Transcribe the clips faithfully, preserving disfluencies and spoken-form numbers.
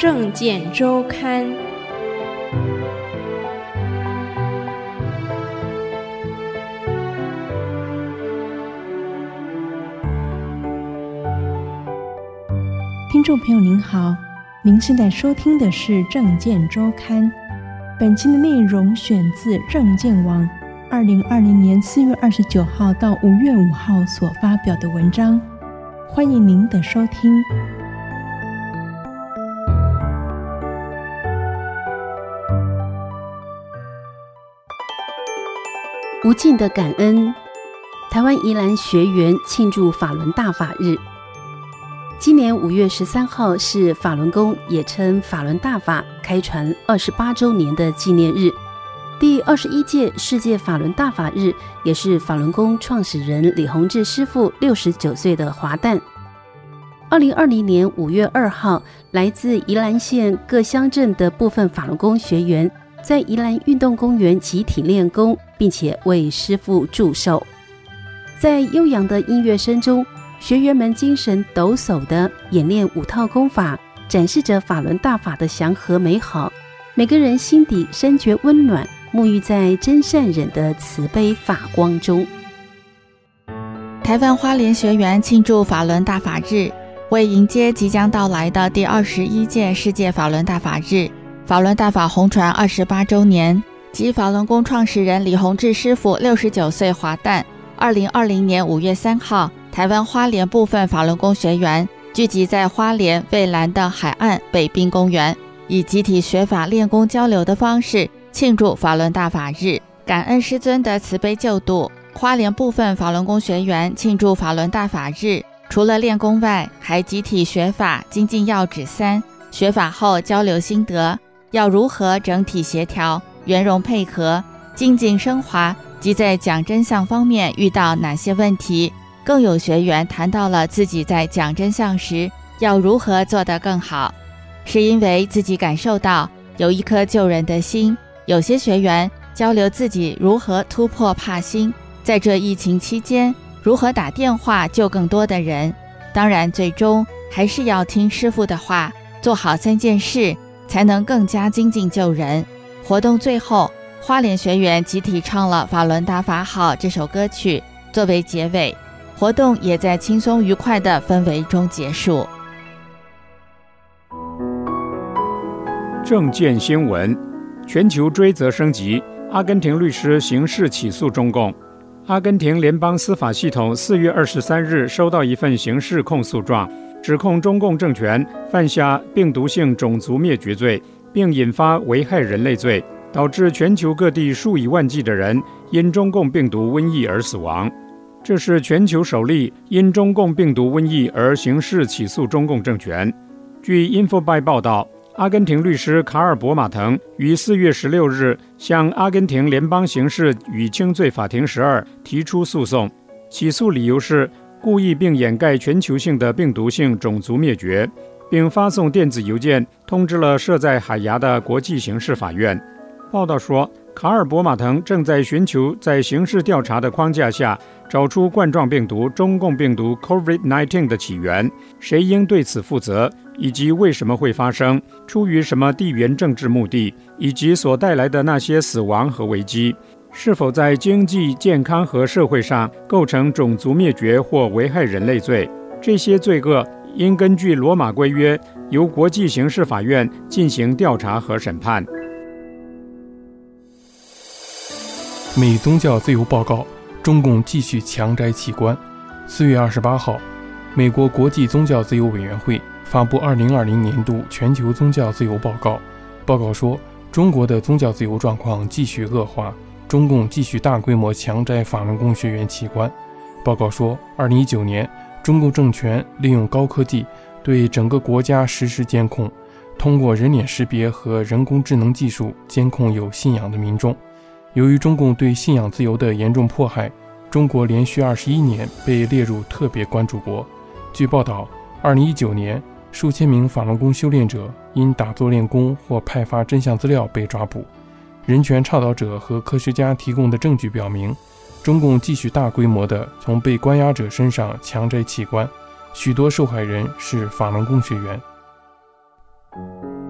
政见周刊。 听众朋友您好，您现在收听的是政见周刊。本期的内容选自政见网二零二零年四月二十九号到五月五号所发表的文章，欢迎您的收听。 无尽的感恩。台湾宜兰学园庆祝法轮大法日。今年五月十三号是法轮功，也称法轮大法开传二十八周年的纪念日，第二十一届世界法轮大法日，也是法轮功创始人李洪志师父六十九岁的华诞。二零二零年五月二号，来自宜兰县各乡镇的部分法轮功学员在宜兰运动公园集体练功，并且为师父祝寿。在悠扬的音乐声中，学员们精神抖擞地演练五套功法，展示着法轮大法的祥和美好。每个人心底深觉温暖，沐浴在真善忍的慈悲法光中。 台湾花莲学园庆祝法轮大法日，为迎接即将到来的第二十一届世界法轮大法日，法轮大法弘传二十八周年及法轮功创始人李洪志师父六十九岁华诞。二零二零年五月三号，台湾花莲部分法轮功学员聚集在花莲蔚蓝的海岸北滨公园，以集体学法练功交流的方式庆祝法轮大法日，感恩师尊的慈悲救度。花莲部分法轮功学员庆祝法轮大法日，除了练功外，还集体学法精进要旨三，学法后交流心得，要如何整体协调、圆融配合、精进升华，及在讲真相方面遇到哪些问题。更有学员谈到了自己在讲真相时要如何做得更好，是因为自己感受到有一颗救人的心。有些学员交流自己如何突破怕心，在这疫情期间如何打电话救更多的人。当然最终还是要听师父的话，做好三件事，才能更加精进救人。活动最后，花莲学员集体唱了《法轮大法好》这首歌曲作为结尾，活动也在轻松愉快的氛围中结束。 政见新闻：全球追责升级，阿根廷律师刑事起诉中共。阿根廷联邦司法系统四月二十三日收到一份刑事控诉状，指控中共政权犯下病毒性种族灭绝罪，并引发危害人类罪，导致全球各地数以万计的人因中共病毒瘟疫而死亡。这是全球首例因中共病毒瘟疫而刑事起诉中共政权。据 Infobyte 报道，阿根廷律师卡尔博马腾于四月十六日向阿根廷联邦刑事与轻罪法庭十二提出诉讼，起诉理由是故意并掩盖全球性的病毒性种族灭绝，并发送电子邮件通知了设在海牙的国际刑事法院。报道说，卡尔博马腾正在寻求在刑事调查的框架下找出冠状病毒中共病毒 COVID 十九 的起源，谁应对此负责，以及为什么会发生，出于什么地缘政治目的，以及所带来的那些死亡和危机，是否在经济、健康和社会上构成种族灭绝或危害人类罪。这些罪恶应根据罗马规约由国际刑事法院进行调查和审判。 美宗教自由报告，中共继续强摘器官。四月二十八号，美国国际宗教自由委员会发布二零二零年度全球宗教自由报告。报告说，中国的宗教自由状况继续恶化，中共继续大规模强摘法轮功学员器官。报告说，二零一九年，中共政权利用高科技对整个国家实施监控，通过人脸识别和人工智能技术监控有信仰的民众。由于中共对信仰自由的严重迫害，中国连续二十一年被列入特别关注国。据报道，二零一九年，数千名法轮功修炼者因打坐练功或派发真相资料被抓捕。人权倡导者和科学家提供的证据表明，中共继续大规模地从被关押者身上强摘器官，许多受害人是法轮功学员。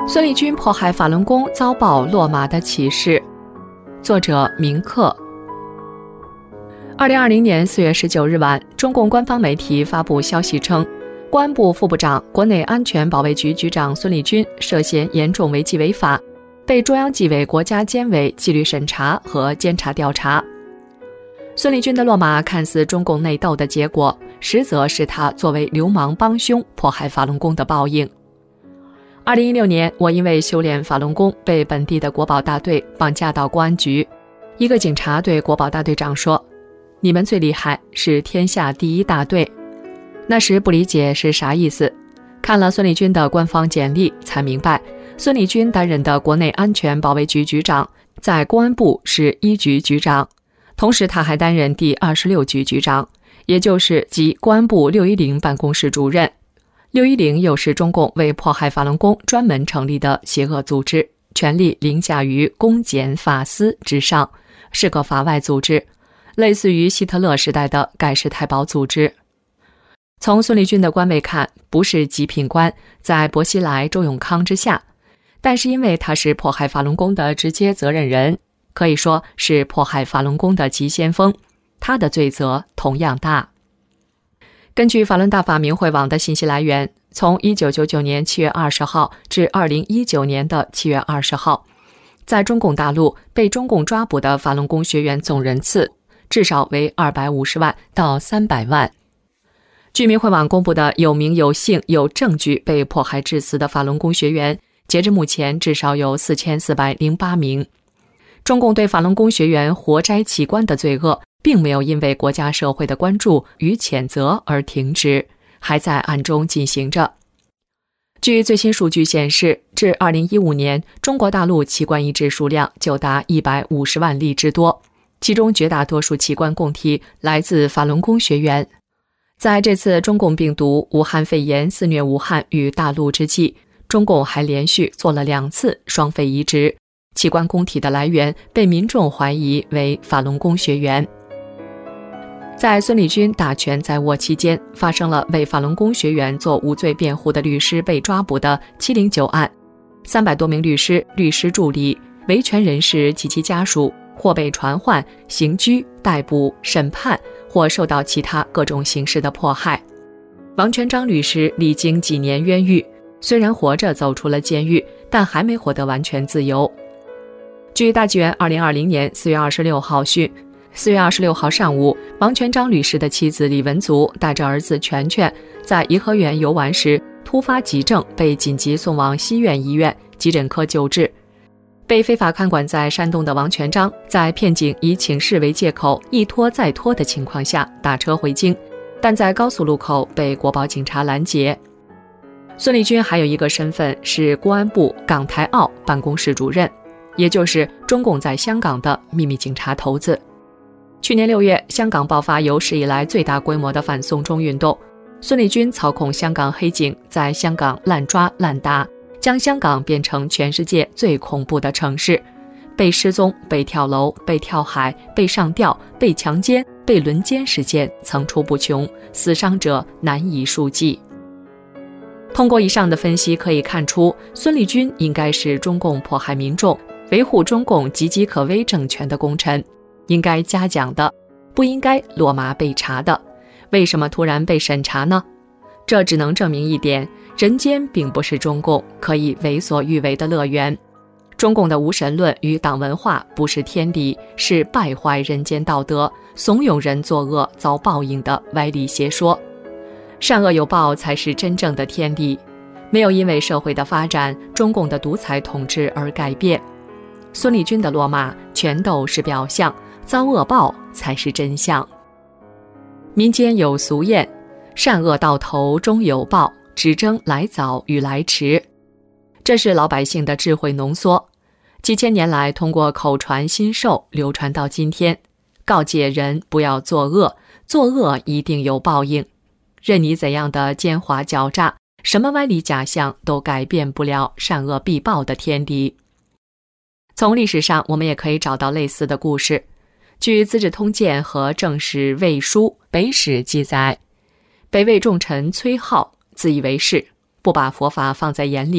孙立军迫害法轮功遭报落马的启示，作者明克。二零二零年四月十九日晚，中共官方媒体发布消息称，公安部副部长、国内安全保卫局局长孙立军涉嫌严重违纪违法，被中央纪委国家监委纪律审查和监察调查。孙立军的落马看似中共内斗的结果，实则是他作为流氓帮凶迫害法轮功的报应。二零一六年，我因为修炼法轮功被本地的国保大队绑架到公安局。一个警察对国保大队长说：“你们最厉害，是天下第一大队。”那时不理解是啥意思，看了孙立军的官方简历才明白，孙立军担任的国内安全保卫局局长，在公安部是一局局长，同时他还担任第二十六局局长，也就是即公安部六一零办公室主任。六一零又是中共为迫害法轮功专门成立的邪恶组织，权力凌驾于公检法司之上，是个法外组织，类似于希特勒时代的盖世太保组织。从孙立军的官位看，不是极品官，在薄熙来、周永康之下，但是因为他是迫害法轮功的直接责任人，可以说是迫害法轮功的急先锋，他的罪责同样大。根据法轮大法明慧网的信息来源，从一九九九年七月二十号至二零一九年的七月二十号，在中共大陆被中共抓捕的法轮功学员总人次至少为二百五十万到三百万。据明慧网公布的有名有姓有证据被迫害致死的法轮功学员，截至目前至少有四千四百零八名。中共对法轮功学员活摘器官的罪恶并没有因为国家社会的关注与谴责而停止，还在暗中进行着。据最新数据显示，至二零一五年，中国大陆器官移植数量就达一百五十万例之多，其中绝大多数器官供体来自法轮功学员。在这次中共病毒武汉肺炎肆虐武汉与大陆之际，中共还连续做了两次双肺移植，器官供体的来源被民众怀疑为法轮功学员。在孙立军大权在握期间，发生了为法轮功学员做无罪辩护的律师被抓捕的七零九案，三百多名律师、律师助理、维权人士及其家属或被传唤、刑拘、逮捕、审判，或受到其他各种形式的迫害。王全璋律师历经几年冤狱，虽然活着走出了监狱，但还没获得完全自由。据大纪元二零二零年四月二十六号讯，四月二十六号上午，王全璋律师的妻子李文足带着儿子全全在颐和园游玩时突发急症，被紧急送往西苑医院急诊科救治。被非法看管在山东的王全璋，在骗警以请示为借口，一拖再拖的情况下打车回京，但在高速路口被国保警察拦截。孙立军还有一个身份是公安部港台澳办公室主任，也就是中共在香港的秘密警察头子。去年六月，香港爆发有史以来最大规模的反送中运动，孙立军操控香港黑警在香港滥抓滥打，将香港变成全世界最恐怖的城市，被失踪、被跳楼、被跳海、被上吊、被强奸、被轮奸事件层出不穷，死伤者难以数计。通过以上的分析可以看出，孙立军应该是中共迫害民众、维护中共岌岌可危政权的功臣，应该嘉奖的，不应该落马被查的。为什么突然被审查呢？这只能证明一点，人间并不是中共可以为所欲为的乐园。中共的无神论与党文化不是天理，是败坏人间道德、怂恿人作恶遭报应的歪理邪说。善恶有报才是真正的天理，没有因为社会的发展、中共的独裁统治而改变。孙立军的落马全都是表象，遭恶报才是真相。民间有俗谚，善恶到头终有报，只争来早与来迟。这是老百姓的智慧浓缩，几千年来通过口传心授流传到今天，告诫人不要作恶，作恶一定有报应。任你怎样的奸猾狡诈，什么歪理假象都改变不了善恶必报的天理。从历史上我们也可以找到类似的故事。据《资治通鉴》和《正史魏书·北史》记载，北魏重臣崔颢自以为是，不把佛法放在眼里，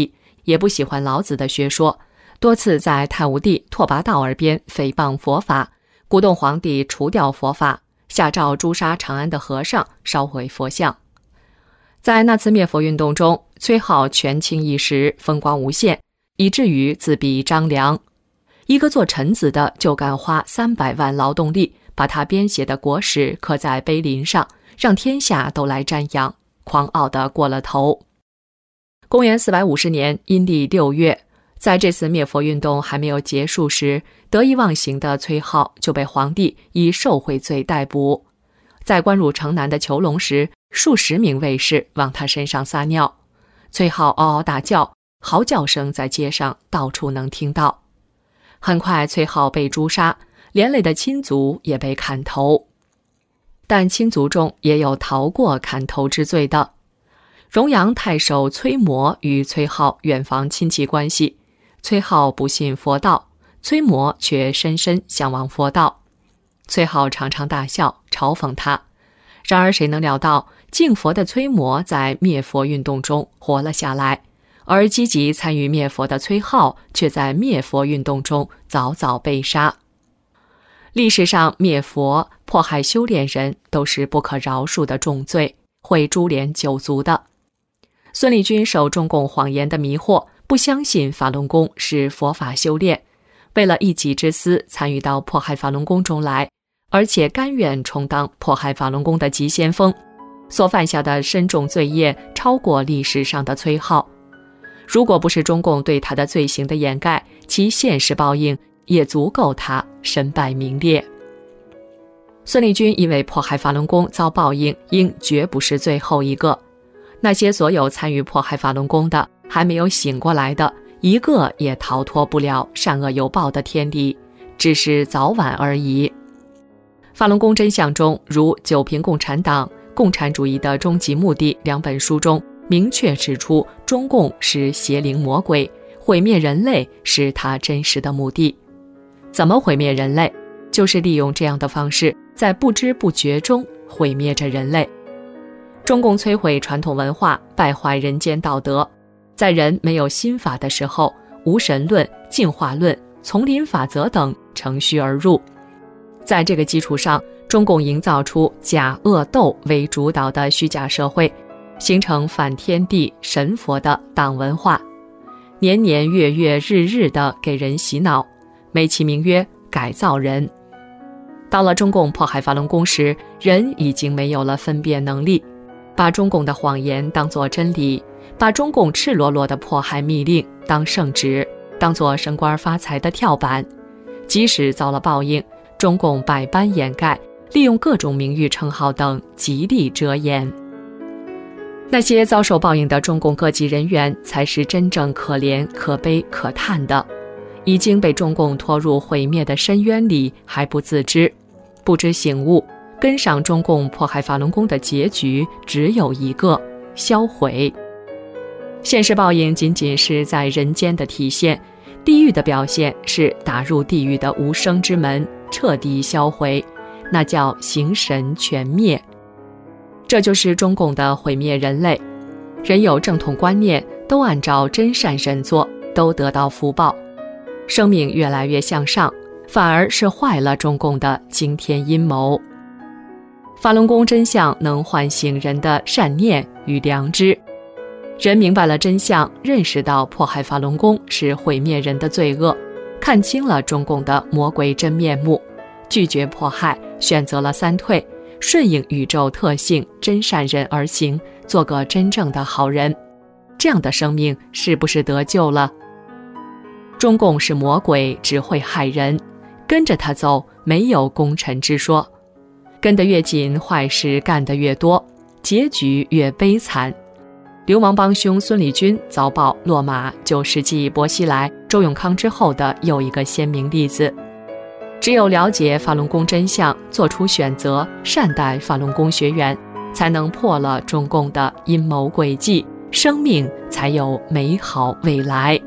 也不喜欢老子的学说，多次在太武帝拓跋道耳边诽谤佛法，鼓动皇帝除掉佛法，下诏诛杀长安的和尚，烧毁佛像。在那次灭佛运动中，崔颢权倾一时，风光无限，以至于自比张良。一个做臣子的就敢花三百万劳动力，把他编写的国史刻在碑林上，让天下都来瞻仰，狂傲得过了头。公元四百五十年阴历六月，在这次灭佛运动还没有结束时，得意忘形的崔颢就被皇帝以受贿罪逮捕。在关入城南的囚笼时，数十名卫士往他身上撒尿，崔颢嗷嗷大叫，嚎叫声在街上到处能听到。很快崔颢被诛杀，连累的亲族也被砍头。但亲族中也有逃过砍头之罪的。荣阳太守崔模与崔颢远房亲戚关系，崔颢不信佛道，崔模却深深向往佛道。崔颢常常大笑嘲讽他，然而谁能料到敬佛的崔模在灭佛运动中活了下来，而积极参与灭佛的崔颢却在灭佛运动中早早被杀。历史上灭佛、迫害修炼人都是不可饶恕的重罪，会株连九族的。孙立军受中共谎言的迷惑，不相信法轮功是佛法修炼，为了一己之私参与到迫害法轮功中来，而且甘愿充当迫害法轮功的急先锋，所犯下的深重罪业超过历史上的崔颢。如果不是中共对他的罪行的掩盖，其现实报应也足够他身败名裂。孙立军因为迫害法轮功遭报应，应绝不是最后一个。那些所有参与迫害法轮功的，还没有醒过来的，一个也逃脱不了善恶有报的天理，只是早晚而已。法轮功真相中，如《九评共产党》《共产主义的终极目的》两本书中明确指出，中共是邪灵魔鬼，毁灭人类是他真实的目的。怎么毁灭人类？就是利用这样的方式，在不知不觉中毁灭着人类。中共摧毁传统文化，败坏人间道德，在人没有心法的时候，无神论、进化论、丛林法则等乘虚而入。在这个基础上，中共营造出假恶斗为主导的虚假社会，形成反天地神佛的党文化，年年月月日日地给人洗脑，美其名曰改造人。到了中共迫害法轮功时，人已经没有了分辨能力，把中共的谎言当作真理，把中共赤裸裸的迫害密令当圣旨，当作升官发财的跳板。即使遭了报应，中共百般掩盖，利用各种名誉称号等极力遮掩。那些遭受报应的中共各级人员才是真正可怜、可悲、可叹的，已经被中共拖入毁灭的深渊里还不自知，不知醒悟，跟上中共迫害法轮功的结局只有一个：销毁。现实报应仅仅是在人间的体现，地狱的表现是打入地狱的无声之门，彻底销毁，那叫形神全灭。这就是中共的毁灭人类。人有正统观念，都按照真善忍做，都得到福报，生命越来越向上，反而是坏了中共的惊天阴谋。法轮功真相能唤醒人的善念与良知，人明白了真相，认识到迫害法轮功是毁灭人的罪恶，看清了中共的魔鬼真面目，拒绝迫害，选择了三退，顺应宇宙特性真善人而行，做个真正的好人。这样的生命是不是得救了？中共是魔鬼，只会害人，跟着他走没有功臣之说，跟得越紧，坏事干得越多，结局越悲惨。流氓帮凶孙立军遭报落马，就是继薄熙来、周永康之后的又一个鲜明例子。只有了解法轮功真相，做出选择，善待法轮功学员，才能破了中共的阴谋诡计，生命才有美好未来。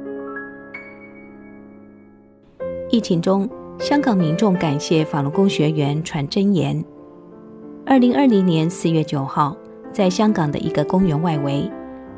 疫情中，香港民众感谢法轮功学员传真言。二零二零年四月九号，在香港的一个公园外围，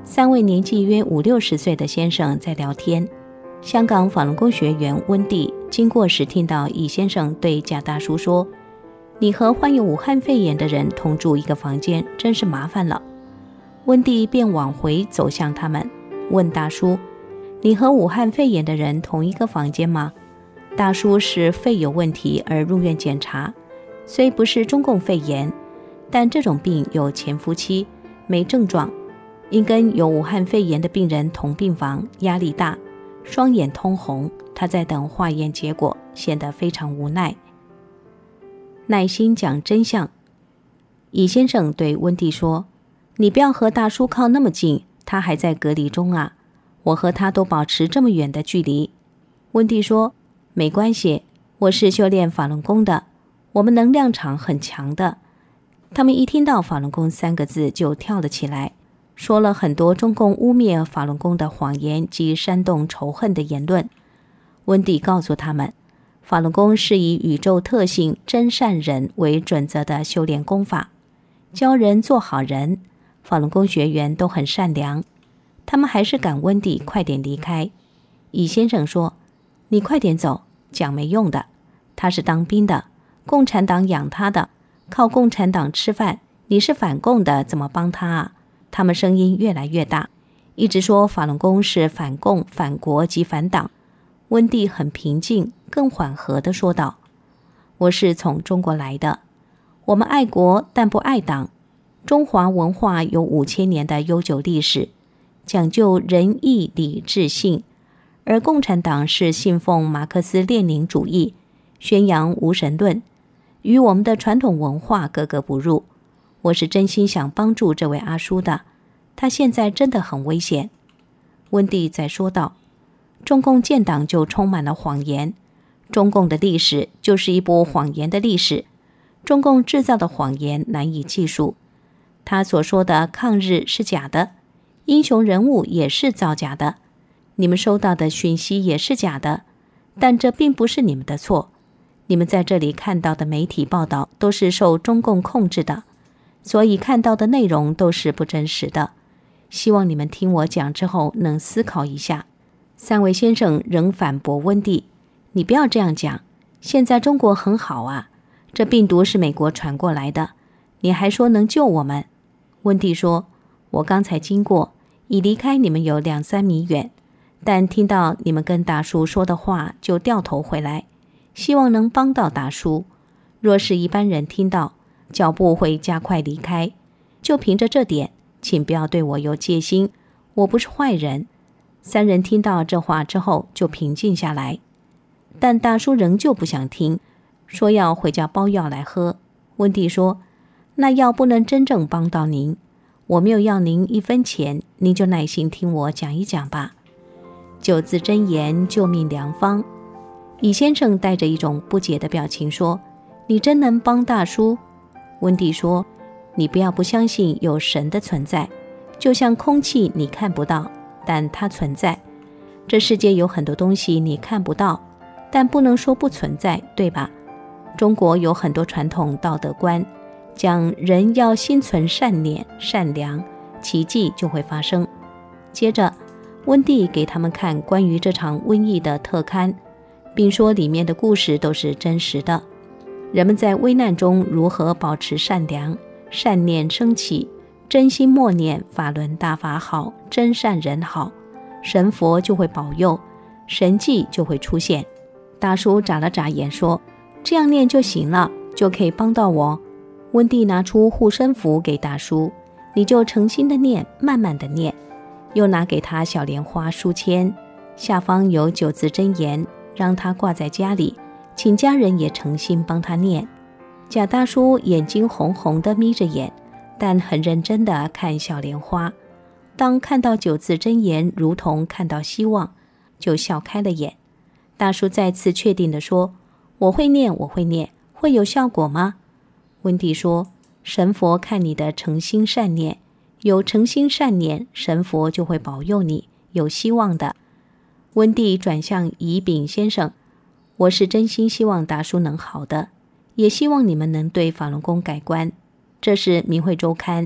三位年纪约五六十岁的先生在聊天。香港法轮功学员温蒂经过时听到乙先生对贾大叔说：“你和患有武汉肺炎的人同住一个房间，真是麻烦了。”温蒂便往回走向他们，问大叔：“你和武汉肺炎的人同一个房间吗？”大叔是肺有问题而入院检查，虽不是中共肺炎，但这种病有潜伏期，没症状，因跟有武汉肺炎的病人同病房，压力大，双眼通红，他在等化验结果，显得非常无奈。耐心讲真相。乙先生对温蒂说：“你不要和大叔靠那么近，他还在隔离中啊，我和他都保持这么远的距离。”温蒂说：“没关系，我是修炼法轮功的，我们能量场很强的。”他们一听到法轮功三个字就跳了起来，说了很多中共污蔑法轮功的谎言及煽动仇恨的言论。温蒂告诉他们，法轮功是以宇宙特性真善忍为准则的修炼功法，教人做好人。法轮功学员都很善良，他们还是赶温蒂快点离开。乙先生说：“你快点走，讲没用的，他是当兵的，共产党养他的，靠共产党吃饭，你是反共的，怎么帮他啊？”他们声音越来越大，一直说法轮功是反共、反国及反党。温蒂很平静，更缓和地说道：“我是从中国来的，我们爱国但不爱党。中华文化有五千年的悠久历史，讲究仁义礼智信，而共产党是信奉马克思列宁主义，宣扬无神论，与我们的传统文化格格不入。我是真心想帮助这位阿叔的，他现在真的很危险。”温蒂再说道：“中共建党就充满了谎言，中共的历史就是一部谎言的历史，中共制造的谎言难以计数。他所说的抗日是假的，英雄人物也是造假的，你们收到的讯息也是假的，但这并不是你们的错。你们在这里看到的媒体报道都是受中共控制的，所以看到的内容都是不真实的。希望你们听我讲之后能思考一下。”三位先生仍反驳温蒂：“你不要这样讲，现在中国很好啊，这病毒是美国传过来的，你还说能救我们？”温蒂说：“我刚才经过，已离开你们有两三米远，但听到你们跟大叔说的话，就掉头回来，希望能帮到大叔。若是一般人听到，脚步会加快离开。就凭着这点，请不要对我有戒心，我不是坏人。”三人听到这话之后就平静下来，但大叔仍旧不想听，说要回家包药来喝。温蒂说：“那药不能真正帮到您，我没有要您一分钱，您就耐心听我讲一讲吧。九字真言，救命良方。”乙先生带着一种不解的表情说：“你真能帮大叔？”温蒂说：“你不要不相信有神的存在，就像空气你看不到，但它存在。这世界有很多东西你看不到，但不能说不存在，对吧？中国有很多传统道德观，讲人要心存善念、善良，奇迹就会发生。”接着，温蒂给他们看关于这场瘟疫的特刊，并说里面的故事都是真实的。人们在危难中如何保持善良，善念升起，真心默念法轮大法好，真善人好，神佛就会保佑，神迹就会出现。大叔眨了眨眼说：“这样念就行了，就可以帮到我。”温蒂拿出护身符给大叔：“你就诚心的念，慢慢的念。”又拿给他小莲花书签，下方有九字真言，让他挂在家里，请家人也诚心帮他念。贾大叔眼睛红红的眯着眼，但很认真地看小莲花。当看到九字真言，如同看到希望，就笑开了眼。大叔再次确定地说：“我会念，我会念，会有效果吗？”温蒂说：“神佛看你的诚心善念，有诚心善念，神佛就会保佑你，有希望的。”温蒂转向乙丙先生：“我是真心希望大叔能好的，也希望你们能对法轮功改观。这是明慧周刊，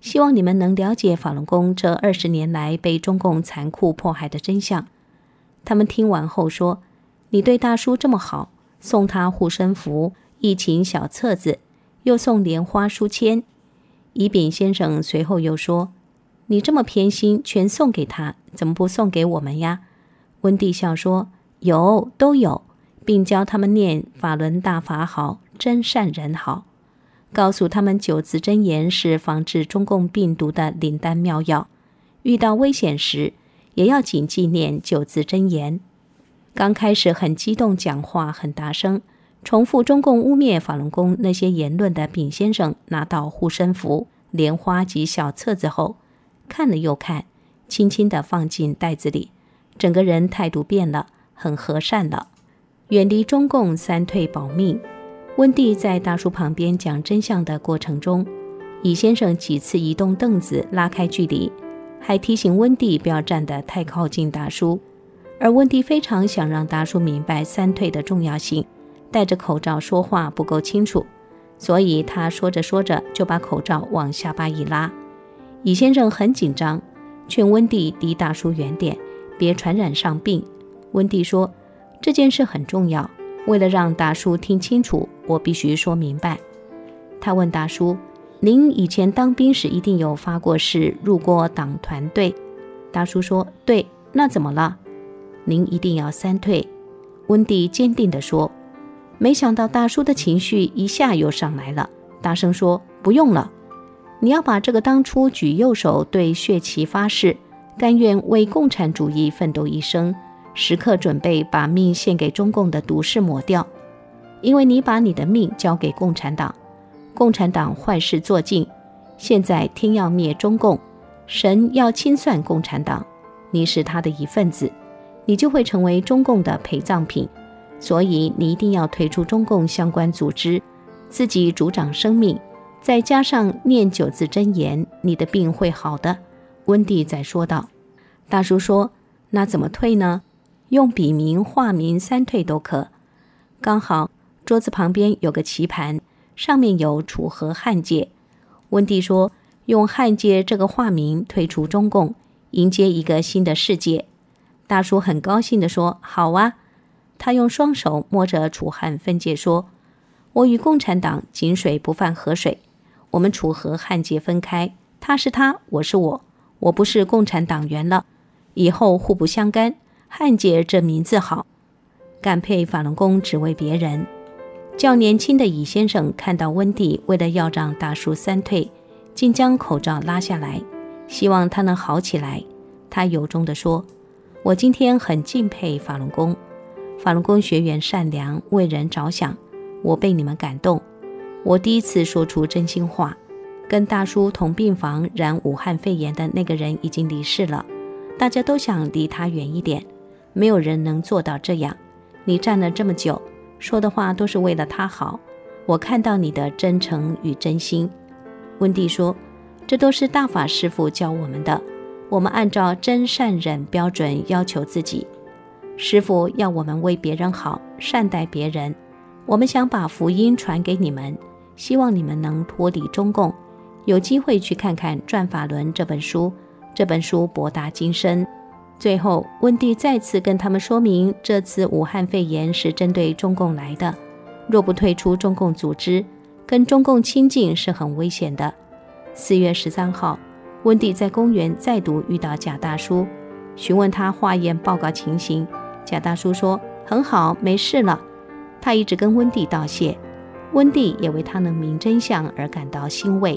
希望你们能了解法轮功这二十年来被中共残酷迫害的真相。他们听完后说，你对大叔这么好，送他护身符、疫情小册子，又送莲花书签。乙丙先生随后又说，你这么偏心，全送给他，怎么不送给我们呀？温蒂笑说，有，都有，并教他们念法轮大法好，真善人好，告诉他们九字真言是防治中共病毒的灵丹妙药，遇到危险时也要谨记念九字真言。刚开始很激动，讲话很大声，重复中共污蔑法轮功那些言论的丙先生拿到护身符、莲花及小册子后，看了又看，轻轻地放进袋子里，整个人态度变了，很和善了。远离中共，三退保命。温蒂在大叔旁边讲真相的过程中，乙先生几次移动凳子拉开距离，还提醒温蒂不要站得太靠近大叔。而温蒂非常想让大叔明白三退的重要性，戴着口罩说话不够清楚，所以他说着说着就把口罩往下巴一拉。乙先生很紧张，劝温蒂离大叔远点，别传染上病。温蒂说，这件事很重要，为了让大叔听清楚，我必须说明白。他问大叔，您以前当兵时一定有发过誓，入过党团队？大叔说，对，那怎么了？您一定要三退。温蒂坚定地说。没想到大叔的情绪一下又上来了，大声说，不用了，你要把这个当初举右手对血旗发誓，甘愿为共产主义奋斗一生，时刻准备把命献给中共的毒誓抹掉。因为你把你的命交给共产党，共产党坏事做尽，现在天要灭中共，神要清算共产党，你是他的一份子，你就会成为中共的陪葬品，所以你一定要退出中共相关组织，自己主掌生命，再加上念九字真言，你的病会好的。温蒂再说道。大叔说，那怎么退呢？用笔名、化名三退都可。刚好桌子旁边有个棋盘，上面有楚河汉界。温蒂说，用汉界这个化名退出中共，迎接一个新的世界。大叔很高兴地说，好啊。他用双手摸着楚汉分界说，我与共产党井水不犯河水，我们楚河汉界分开，他是他，我是我，我不是共产党员了，以后互不相干，汉界这名字好，感佩法轮功只为别人。较年轻的乙先生看到温蒂为了要让大叔三退，竟将口罩拉下来，希望他能好起来。他由衷地说，我今天很敬佩法轮功，法轮功学员善良，为人着想，我被你们感动。我第一次说出真心话。跟大叔同病房染武汉肺炎的那个人已经离世了，大家都想离他远一点，没有人能做到这样。你站了这么久，说的话都是为了他好，我看到你的真诚与真心。温蒂说，这都是大法师父教我们的，我们按照真善忍标准要求自己。师父要我们为别人好，善待别人，我们想把福音传给你们，希望你们能脱离中共，有机会去看看《转法轮》这本书，这本书博大精深。最后，温蒂再次跟他们说明，这次武汉肺炎是针对中共来的，若不退出中共组织，跟中共亲近是很危险的。四月十三号，温蒂在公园再度遇到贾大叔，询问他化验报告情形。贾大叔说，很好，没事了。他一直跟温蒂道谢，温蒂也为他能明真相而感到欣慰。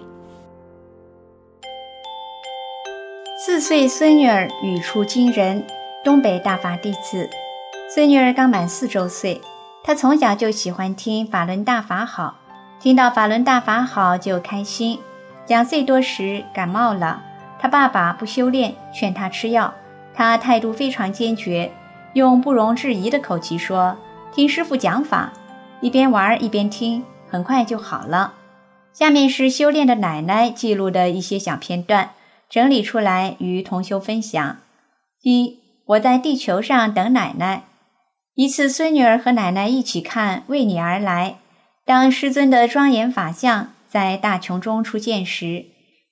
四岁孙女儿语出惊人，东北大法弟子。孙女儿刚满四周岁，她从小就喜欢听法轮大法好，听到法轮大法好就开心。两岁多时感冒了，她爸爸不修炼，劝她吃药，她态度非常坚决，用不容置疑的口气说，听师父讲法，一边玩一边听，很快就好了。下面是修炼的奶奶记录的一些小片段，整理出来与同修分享。一，我在地球上等奶奶。一次孙女儿和奶奶一起看《为你而来》，当师尊的庄严法像在大穹中出现时，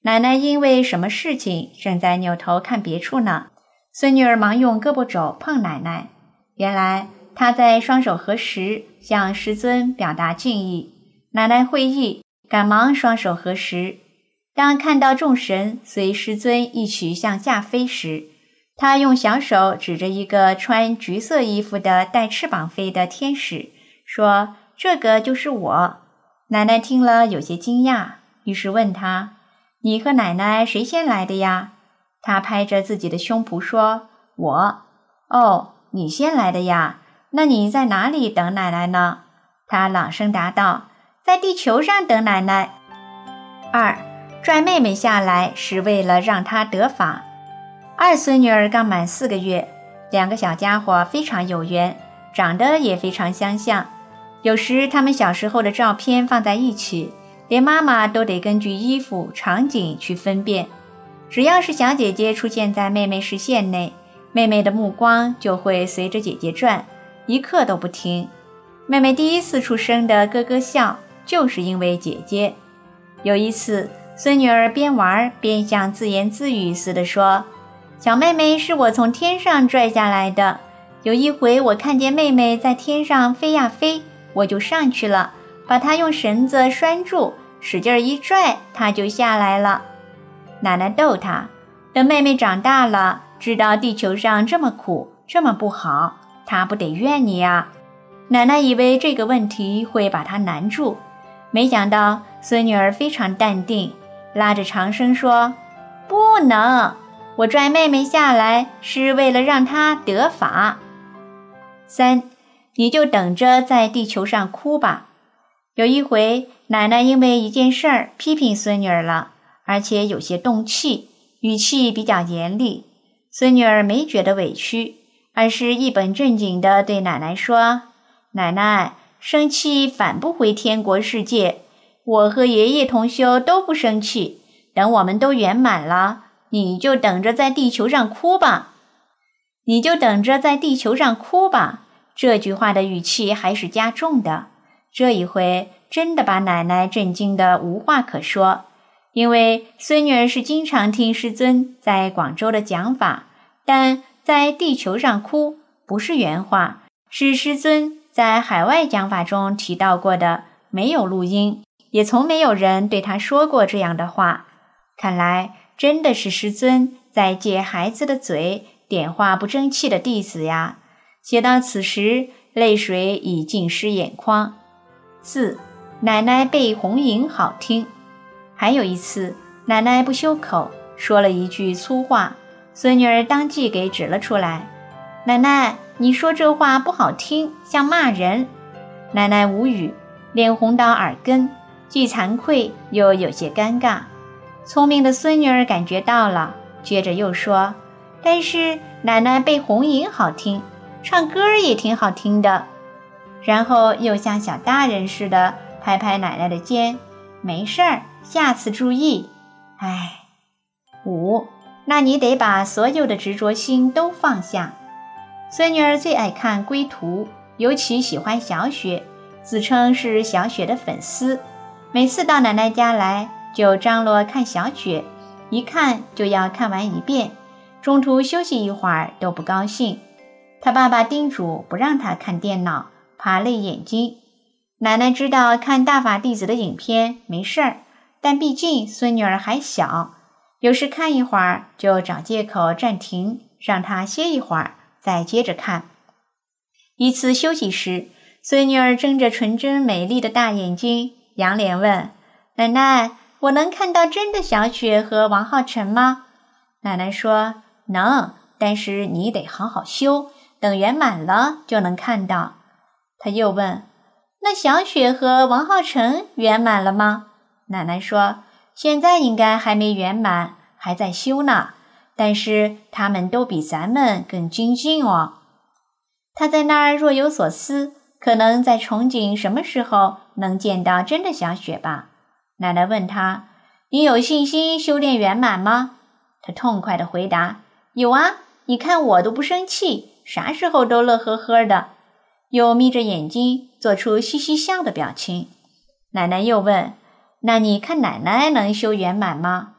奶奶因为什么事情正在扭头看别处呢？孙女儿忙用胳膊肘碰奶奶，原来她在双手合十，向师尊表达敬意。奶奶会意，赶忙双手合十。当看到众神随师尊一起向下飞时，她用小手指着一个穿橘色衣服的带翅膀飞的天使，说：“这个就是我。”奶奶听了有些惊讶，于是问她：“你和奶奶谁先来的呀？”她拍着自己的胸脯说：“我。”“哦，你先来的呀？那你在哪里等奶奶呢？”她朗声答道：“在地球上等奶奶。”二，拽妹妹下来是为了让她得法。二孙女儿刚满四个月，两个小家伙非常有缘，长得也非常相像。有时他们小时候的照片放在一起，连妈妈都得根据衣服、场景去分辨。只要是小姐姐出现在妹妹视线内，妹妹的目光就会随着姐姐转，一刻都不停。妹妹第一次出生的咯咯笑，就是因为姐姐。有一次，孙女儿边玩边像自言自语似的说：“小妹妹是我从天上拽下来的。有一回我看见妹妹在天上飞呀飞，我就上去了，把她用绳子拴住，使劲一拽，她就下来了。”奶奶逗她：“等妹妹长大了，知道地球上这么苦，这么不好，她不得怨你呀。”奶奶以为这个问题会把她难住，没想到孙女儿非常淡定，拉着长声说：“不能，我拽妹妹下来是为了让她得法。”三，你就等着在地球上哭吧。有一回，奶奶因为一件事儿批评孙女儿了，而且有些动气，语气比较严厉。孙女儿没觉得委屈，而是一本正经地对奶奶说：“奶奶，生气返不回天国世界，我和爷爷同修都不生气，等我们都圆满了，你就等着在地球上哭吧。你就等着在地球上哭吧。”这句话的语气还是加重的，这一回真的把奶奶震惊得无话可说。因为孙女儿是经常听师尊在广州的讲法，但在地球上哭不是原话，是师尊在海外讲法中提到过的，没有录音，也从没有人对他说过这样的话。看来真的是师尊在借孩子的嘴点化不争气的弟子呀。写到此时，泪水已浸湿眼眶。四，奶奶背红影好听。还有一次，奶奶不修口，说了一句粗话，孙女儿当即给指了出来。奶奶，你说这话不好听，像骂人。奶奶无语，脸红到耳根，既惭愧又有些尴尬。聪明的孙女儿感觉到了，接着又说：“但是奶奶背红影好听，唱歌也挺好听的。”然后又像小大人似的拍拍奶奶的肩：“没事儿，下次注意。”唉。五，那你得把所有的执着心都放下。孙女儿最爱看龟图，尤其喜欢小雪，自称是小雪的粉丝。每次到奶奶家来，就张罗看小雪，一看就要看完一遍，中途休息一会儿都不高兴。他爸爸叮嘱不让他看电脑，怕累眼睛。奶奶知道看大法弟子的影片没事儿，但毕竟孙女儿还小，有时看一会儿就找借口暂停，让她歇一会儿再接着看。一次休息时，孙女儿睁着纯真美丽的大眼睛，仰脸问：“奶奶，我能看到真的小雪和王浩辰吗？”奶奶说：“能，但是你得好好修，等圆满了就能看到。”她又问：“那小雪和王浩辰圆满了吗？”奶奶说：“现在应该还没圆满，还在修呢，但是他们都比咱们更精进哦。”她在那儿若有所思，可能在憧憬什么时候能见到真的小雪吧。奶奶问她：“你有信心修炼圆满吗？”她痛快地回答：“有啊，你看我都不生气，啥时候都乐呵呵的。”又眯着眼睛做出嘻嘻笑的表情。奶奶又问：“那你看奶奶能修圆满吗？”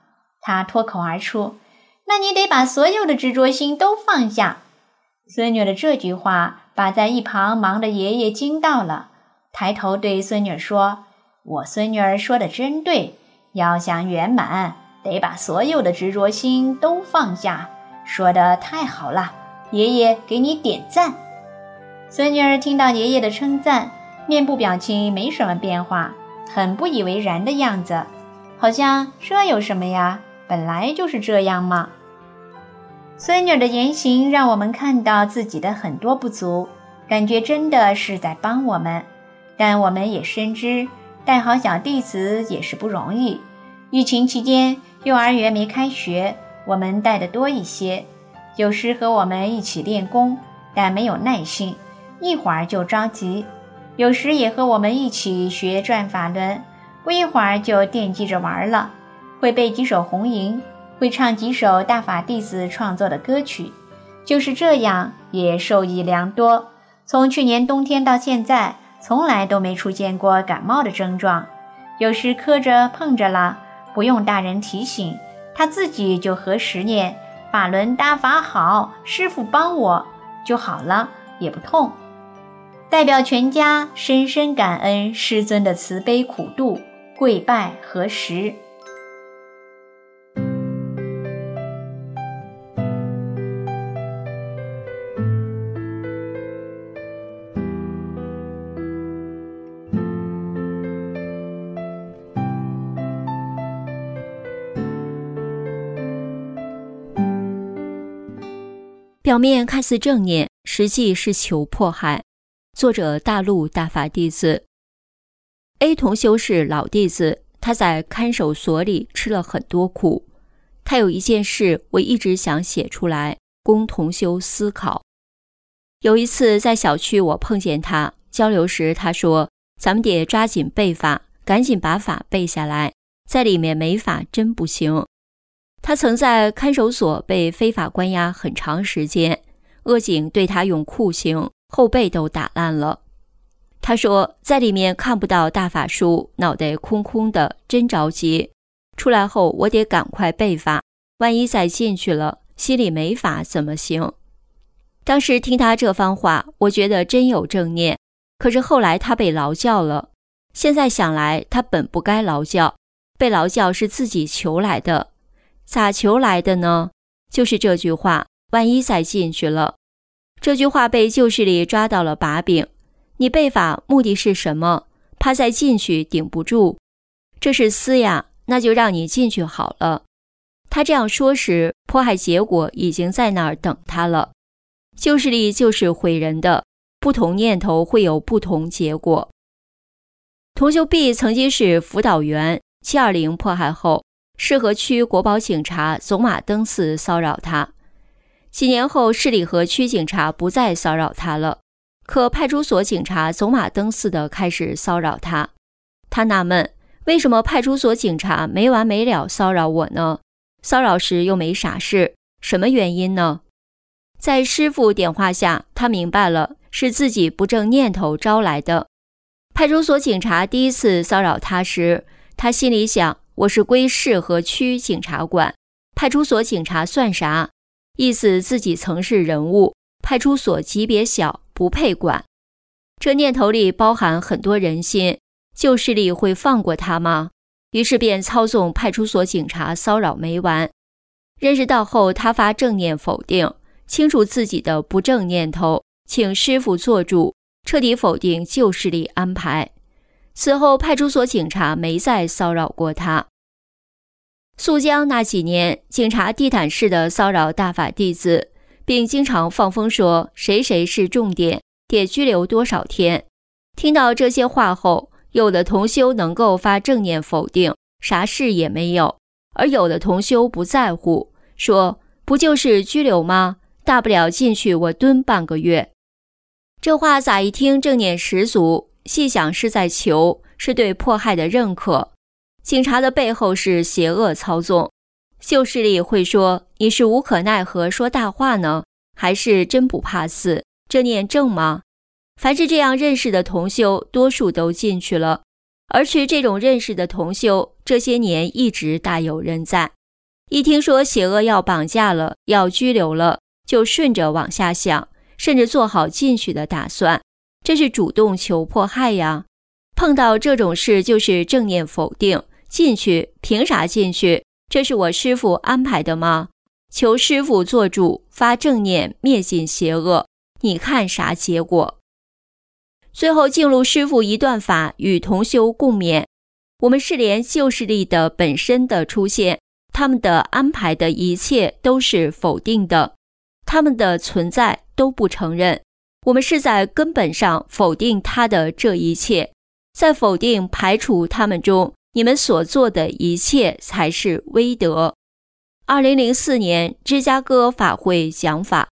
他脱口而出：那你得把所有的执着心都放下。孙女的这句话把在一旁忙的爷爷惊到了，抬头对孙女说：我孙女儿说的真对，要想圆满，得把所有的执着心都放下。说得太好了，爷爷给你点赞。孙女儿听到爷爷的称赞，面部表情没什么变化，很不以为然的样子，好像这有什么呀，本来就是这样嘛。孙女的言行让我们看到自己的很多不足，感觉真的是在帮我们，但我们也深知带好小弟子也是不容易。疫情期间幼儿园没开学，我们带的多一些，有时和我们一起练功，但没有耐性，一会儿就着急；有时也和我们一起学转法轮，不一会儿就惦记着玩了，会背几首红吟，会唱几首大法弟子创作的歌曲，就是这样也受益良多。从去年冬天到现在，从来都没出现过感冒的症状，有时磕着碰着了，不用大人提醒，他自己就合十念法轮大法好，师父帮我就好了，也不痛。代表全家深深感恩师尊的慈悲苦度，跪拜合十。 表面看似正念，实际是求迫害。作者大陆大法弟子 A 同修是老弟子，他在看守所里吃了很多苦。他有一件事我一直想写出来，供同修思考。有一次在小区我碰见他，交流时他说：咱们得抓紧背法，赶紧把法背下来，在里面没法真不行。他曾在看守所被非法关押很长时间，恶警对他用酷刑，后背都打烂了。他说在里面看不到大法书，脑袋空空的，真着急。出来后我得赶快背法，万一再进去了，心里没法怎么行？当时听他这番话，我觉得真有正念。可是后来他被劳教了，现在想来他本不该劳教，被劳教是自己求来的。咋求来的呢？就是这句话，万一再进去了。这句话被旧势力抓到了把柄。你背法目的是什么？怕再进去顶不住。这是私呀，那就让你进去好了。他这样说时，迫害结果已经在那儿等他了。旧势力就是毁人的，不同念头会有不同结果。同修 B 曾经是辅导员，七二零迫害后，市河区国保警察走马灯似骚扰他。几年后，市里和区警察不再骚扰他了，可派出所警察走马灯似的开始骚扰他。他纳闷，为什么派出所警察没完没了骚扰我呢？骚扰时又没啥事，什么原因呢？在师父点化下，他明白了，是自己不正念头招来的。派出所警察第一次骚扰他时，他心里想，我是归市和区警察管，派出所警察算啥？意思自己曾是人物，派出所级别小，不配管。这念头里包含很多人心，旧势力会放过他吗？于是便操纵派出所警察骚扰没完。认识到后，他发正念否定，清楚自己的不正念头，请师父做主，彻底否定旧势力安排。此后派出所警察没再骚扰过他。肃江那几年，警察地毯式的骚扰大法弟子，并经常放风说谁谁是重点，得拘留多少天。听到这些话后，有的同修能够发正念否定，啥事也没有，而有的同修不在乎，说不就是拘留吗？大不了进去我蹲半个月。这话咋一听正念十足，细想是在求，是对迫害的认可。警察的背后是邪恶操纵。旧势力会说，你是无可奈何说大话呢，还是真不怕死？这念正吗？凡是这样认识的同修，多数都进去了。而持这种认识的同修，这些年一直大有人在。 一听说邪恶要绑架了，要拘留了，就顺着往下想，甚至做好进去的打算，这是主动求迫害呀。碰到这种事就是正念否定，进去凭啥进去？这是我师父安排的吗？求师父做主，发正念灭尽邪恶，你看啥结果？最后进入师父一段法，与同修共勉。我们是连旧势力的本身的出现，他们的安排的一切都是否定的，他们的存在都不承认。我们是在根本上否定他的这一切，在否定排除他们中，你们所做的一切才是威德。二零零四年芝加哥法会讲法。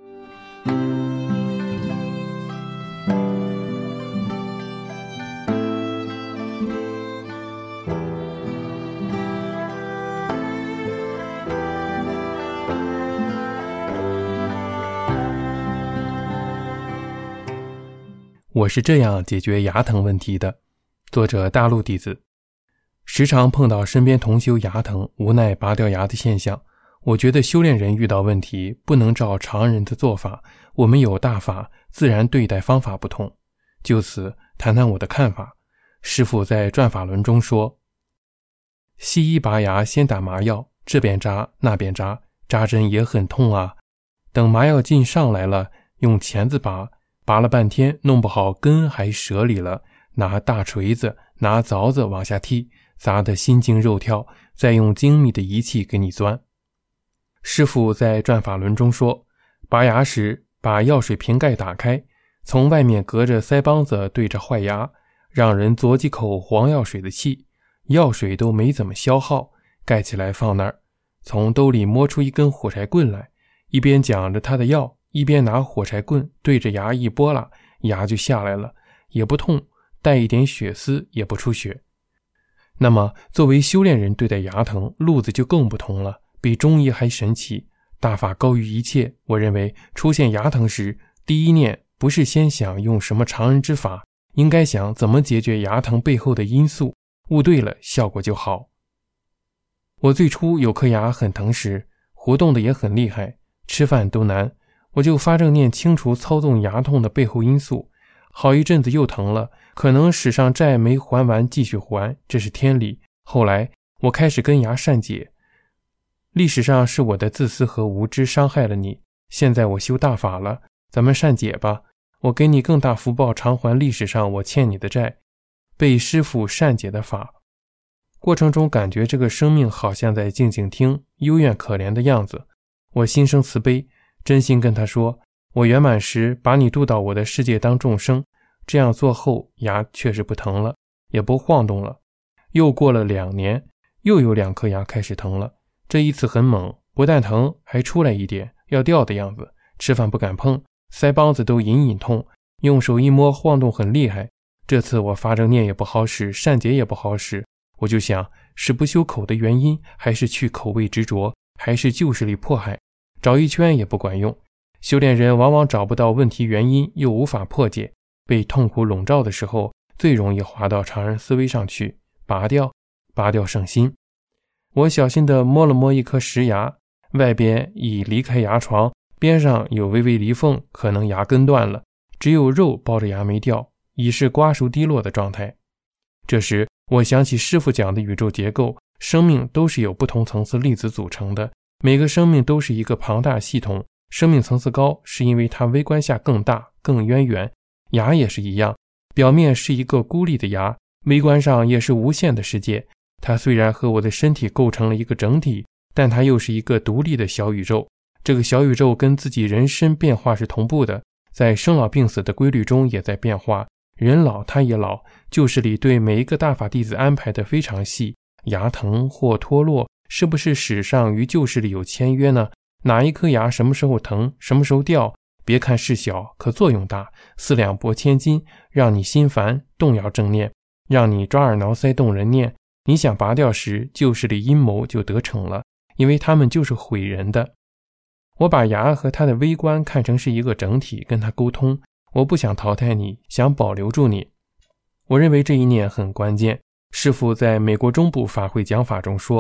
我是这样解决牙疼问题的。作者大陆弟子。时常碰到身边同修牙疼无奈拔掉牙的现象，我觉得修炼人遇到问题不能照常人的做法，我们有大法，自然对待方法不同。就此谈谈我的看法。师父在转法轮中说，西医拔牙先打麻药，这边扎那边扎，扎针也很痛啊。等麻药劲上来了，用钳子拔，拔了半天弄不好根还折里了，拿大锤子拿凿子往下剔，砸得心惊肉跳，再用精密的仪器给你钻。师父在转法轮中说，拔牙时把药水瓶盖打开，从外面隔着腮帮子对着坏牙，让人嘬几口黄药水的气，药水都没怎么消耗，盖起来放那儿，从兜里摸出一根火柴棍来，一边讲着他的药，一边拿火柴棍对着牙一拨拉，牙就下来了，也不痛，带一点血丝也不出血。那么作为修炼人对待牙疼，路子就更不同了，比中医还神奇。大法高于一切，我认为出现牙疼时，第一念不是先想用什么常人之法，应该想怎么解决牙疼背后的因素，悟对了效果就好。我最初有颗牙很疼时，活动的也很厉害，吃饭都难，我就发正念清除操纵牙痛的背后因素，好一阵子又疼了，可能史上债没还完继续还，这是天理。后来我开始跟牙善解，历史上是我的自私和无知伤害了你，现在我修大法了，咱们善解吧，我给你更大福报偿还历史上我欠你的债。被师父善解的法，过程中感觉这个生命好像在静静听，幽怨可怜的样子，我心生慈悲，真心跟他说，我圆满时把你渡到我的世界当众生。这样做后，牙确实不疼了，也不晃动了。又过了两年，又有两颗牙开始疼了，这一次很猛，不但疼，还出来一点要掉的样子，吃饭不敢碰，腮帮子都隐隐痛，用手一摸晃动很厉害。这次我发正念也不好使，善解也不好使，我就想是不修口的原因，还是去口味执着，还是旧势力迫害，找一圈也不管用。修炼人往往找不到问题原因，又无法破解，被痛苦笼罩的时候，最容易滑到常人思维上去，拔掉拔掉圣心。我小心地摸了摸一颗石牙，外边已离开牙床，边上有微微裂缝，可能牙根断了，只有肉包着牙没掉，已是瓜熟蒂落的状态。这时我想起师父讲的宇宙结构，生命都是由不同层次粒子组成的，每个生命都是一个庞大系统，生命层次高是因为它微观下更大更渊源。牙也是一样，表面是一个孤立的牙，微观上也是无限的世界。它虽然和我的身体构成了一个整体，但它又是一个独立的小宇宙。这个小宇宙跟自己人身变化是同步的，在生老病死的规律中也在变化，人老他也老。旧势力对每一个大法弟子安排的非常细，牙疼或脱落，是不是史上与旧势力有签约呢？哪一颗牙什么时候疼，什么时候掉？别看事小，可作用大，四两拨千斤，让你心烦，动摇正念，让你抓耳挠腮动人念。你想拔掉时，旧势力阴谋就得逞了，因为他们就是毁人的。我把牙和他的微观看成是一个整体，跟他沟通，我不想淘汰你，想保留住你。我认为这一念很关键。师父在美国中部法会讲法中说，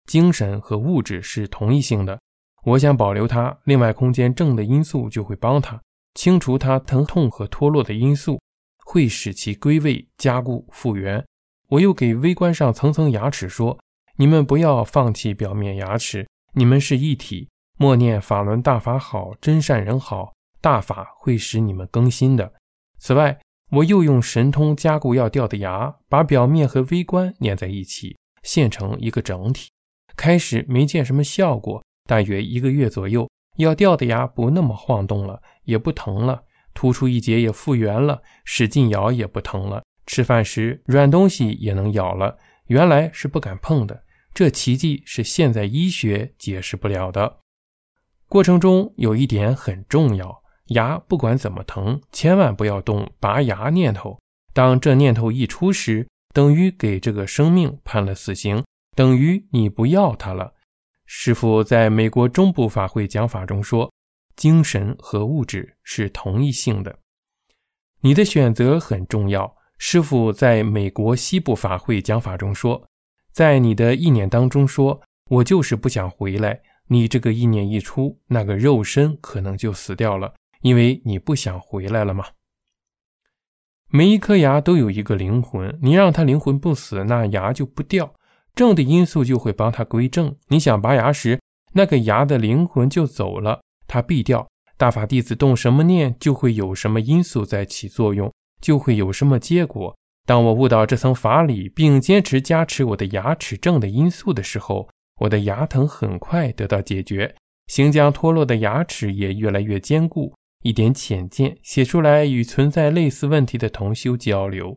精神和物质是同一性的。我想保留它，另外空间正的因素就会帮它清除它疼痛和脱落的因素，会使其归位、加固、复原。我又给微观上层层牙齿说，你们不要放弃表面牙齿，你们是一体，默念法轮大法好，真善人好，大法会使你们更新的。此外，我又用神通加固要掉的牙，把表面和微观粘在一起，现成一个整体。开始没见什么效果，大约一个月左右，要掉的牙不那么晃动了，也不疼了，突出一节也复原了，使劲咬也不疼了，吃饭时软东西也能咬了，原来是不敢碰的。这奇迹是现在医学解释不了的。过程中有一点很重要，牙不管怎么疼，千万不要动拔牙念头。当这念头一出时，等于给这个生命判了死刑，等于你不要它了。师父在美国中部法会讲法中说，精神和物质是同一性的。你的选择很重要。师父在美国西部法会讲法中说，在你的意念当中说，我就是不想回来，你这个意念一出，那个肉身可能就死掉了，因为你不想回来了嘛。每一颗牙都有一个灵魂，你让它灵魂不死，那牙就不掉，正的因素就会帮它归正。你想拔牙时，那个牙的灵魂就走了，它必掉。大法弟子动什么念，就会有什么因素在起作用，就会有什么结果。当我悟到这层法理，并坚持加持我的牙齿正的因素的时候，我的牙疼很快得到解决，行将脱落的牙齿也越来越坚固。一点浅见写出来，与存在类似问题的同修交流。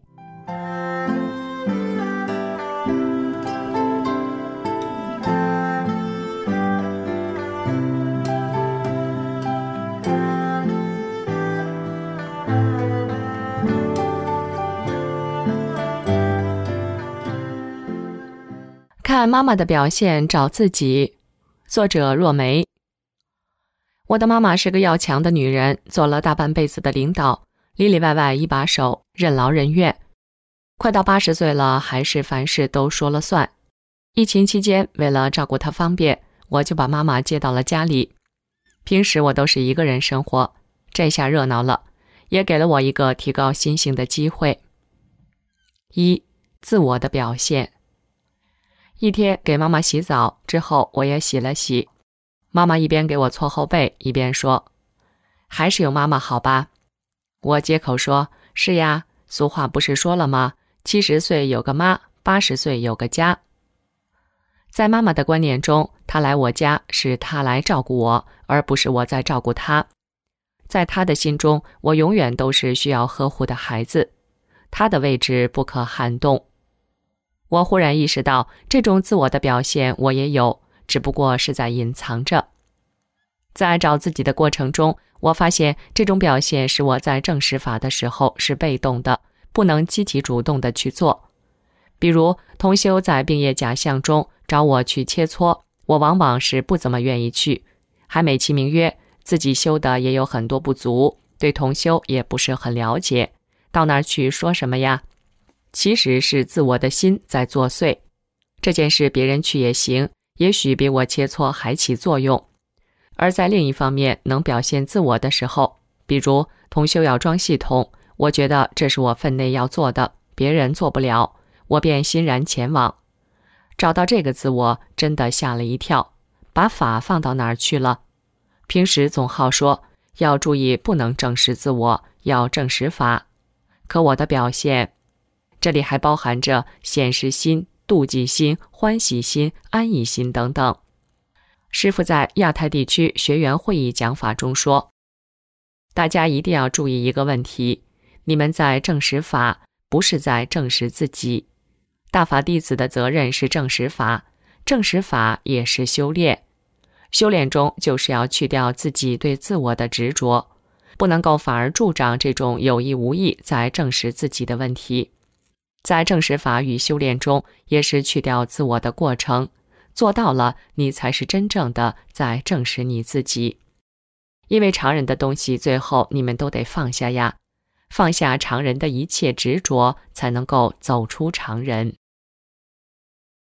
看妈妈的表现找自己，作者若梅。我的妈妈是个要强的女人，做了大半辈子的领导，里里外外一把手，任劳任怨。快到八十岁了，还是凡事都说了算。疫情期间，为了照顾她方便，我就把妈妈接到了家里。平时我都是一个人生活，这下热闹了，也给了我一个提高心性的机会。一、自我的表现。一天给妈妈洗澡之后，我也洗了洗。妈妈一边给我搓后背，一边说，还是有妈妈好吧。我接口说，是呀，俗话不是说了吗？七十岁有个妈，八十岁有个家。在妈妈的观念中，她来我家是她来照顾我，而不是我在照顾她。在她的心中，我永远都是需要呵护的孩子，她的位置不可撼动。我忽然意识到，这种自我的表现我也有，只不过是在隐藏着。在找自己的过程中，我发现这种表现是我在正实法的时候是被动的，不能积极主动的去做。比如同修在病业假象中找我去切磋，我往往是不怎么愿意去，还美其名曰自己修的也有很多不足，对同修也不是很了解，到那儿去说什么呀？其实是自我的心在作祟。这件事别人去也行，也许比我切磋还起作用。而在另一方面能表现自我的时候，比如同修要装系统，我觉得这是我分内要做的，别人做不了，我便欣然前往。找到这个自我，真的吓了一跳，把法放到哪儿去了？平时总好说要注意不能正视自我，要正视法，可我的表现，这里还包含着显示心、妒忌心、欢喜心、安逸心等等。师父在亚太地区学员会议讲法中说，大家一定要注意一个问题，你们在正视法，不是在正视自己。大法弟子的责任是正视法，正视法也是修炼。修炼中就是要去掉自己对自我的执着，不能够反而助长这种有意无意在正视自己的问题。在正视法与修炼中，也是去掉自我的过程，做到了，你才是真正的在正视你自己。因为常人的东西，最后你们都得放下呀，放下常人的一切执着，才能够走出常人。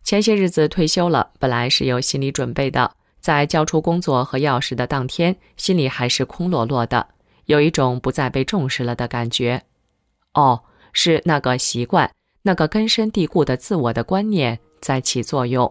前些日子退休了，本来是有心理准备的，在交出工作和钥匙的当天，心里还是空落落的，有一种不再被重视了的感觉。哦，是那个习惯，那个根深蒂固的自我的观念在起作用。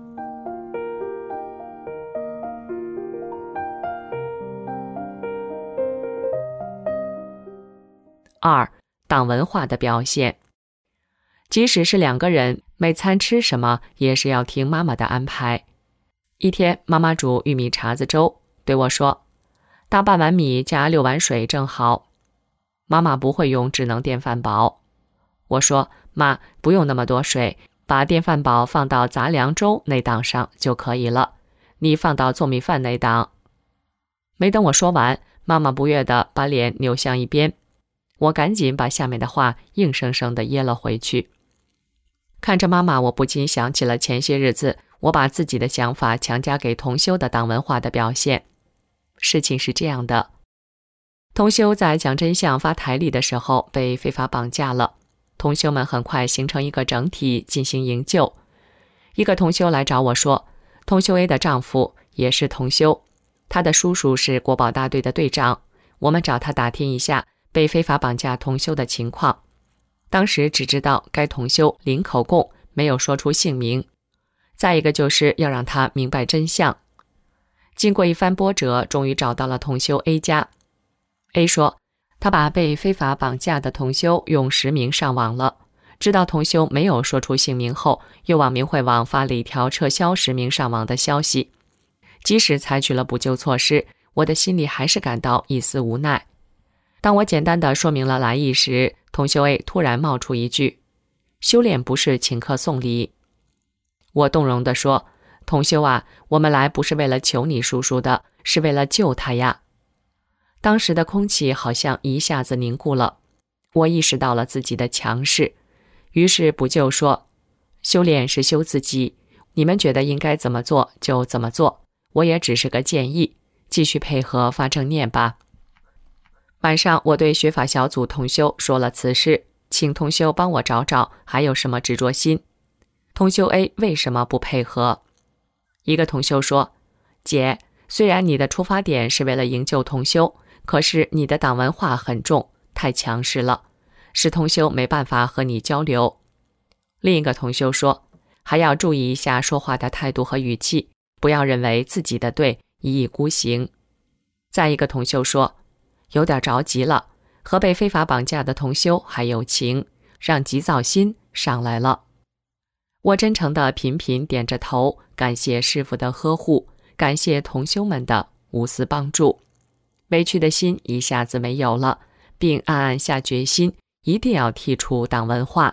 二，党文化的表现。即使是两个人，每餐吃什么也是要听妈妈的安排。一天，妈妈煮玉米碴子粥，对我说：“大半碗米加六碗水正好。”妈妈不会用智能电饭煲。我说：“妈，不用那么多水，把电饭煲放到杂粮粥那档上就可以了，你放到糯米饭那档。”没等我说完，妈妈不悦地把脸扭向一边。我赶紧把下面的话硬生生地噎了回去。看着妈妈，我不禁想起了前些日子我把自己的想法强加给同修的党文化的表现。事情是这样的，同修在讲真相发台历的时候被非法绑架了，同修们很快形成一个整体进行营救。一个同修来找我说，同修 A 的丈夫也是同修，他的叔叔是国保大队的队长，我们找他打听一下被非法绑架同修的情况。当时只知道该同修零口供，没有说出姓名。再一个就是要让他明白真相。经过一番波折，终于找到了同修 A 家。A 说，他把被非法绑架的同修用实名上网了，知道同修没有说出姓名后，又往明慧网发了一条撤销实名上网的消息。即使采取了补救措施，我的心里还是感到一丝无奈。当我简单的说明了来意时，同修 A 突然冒出一句：“修炼不是请客送礼。”我动容地说：“同修啊，我们来不是为了求你叔叔的，是为了救他呀。”当时的空气好像一下子凝固了，我意识到了自己的强势，于是补救说：“修炼是修自己，你们觉得应该怎么做就怎么做，我也只是个建议，继续配合发正念吧。”晚上，我对学法小组同修说了此事，请同修帮我找找还有什么执着心。同修 A 为什么不配合？一个同修说：“姐，虽然你的出发点是为了营救同修，可是你的党文化很重，太强势了，使同修没办法和你交流。”另一个同修说：“还要注意一下说话的态度和语气，不要认为自己的对，一意孤行。”再一个同修说：“有点着急了，和被非法绑架的同修还有情，让急躁心上来了。”我真诚地频频点着头，感谢师父的呵护，感谢同修们的无私帮助，委屈的心一下子没有了，并暗暗下决心，一定要剔除党文化。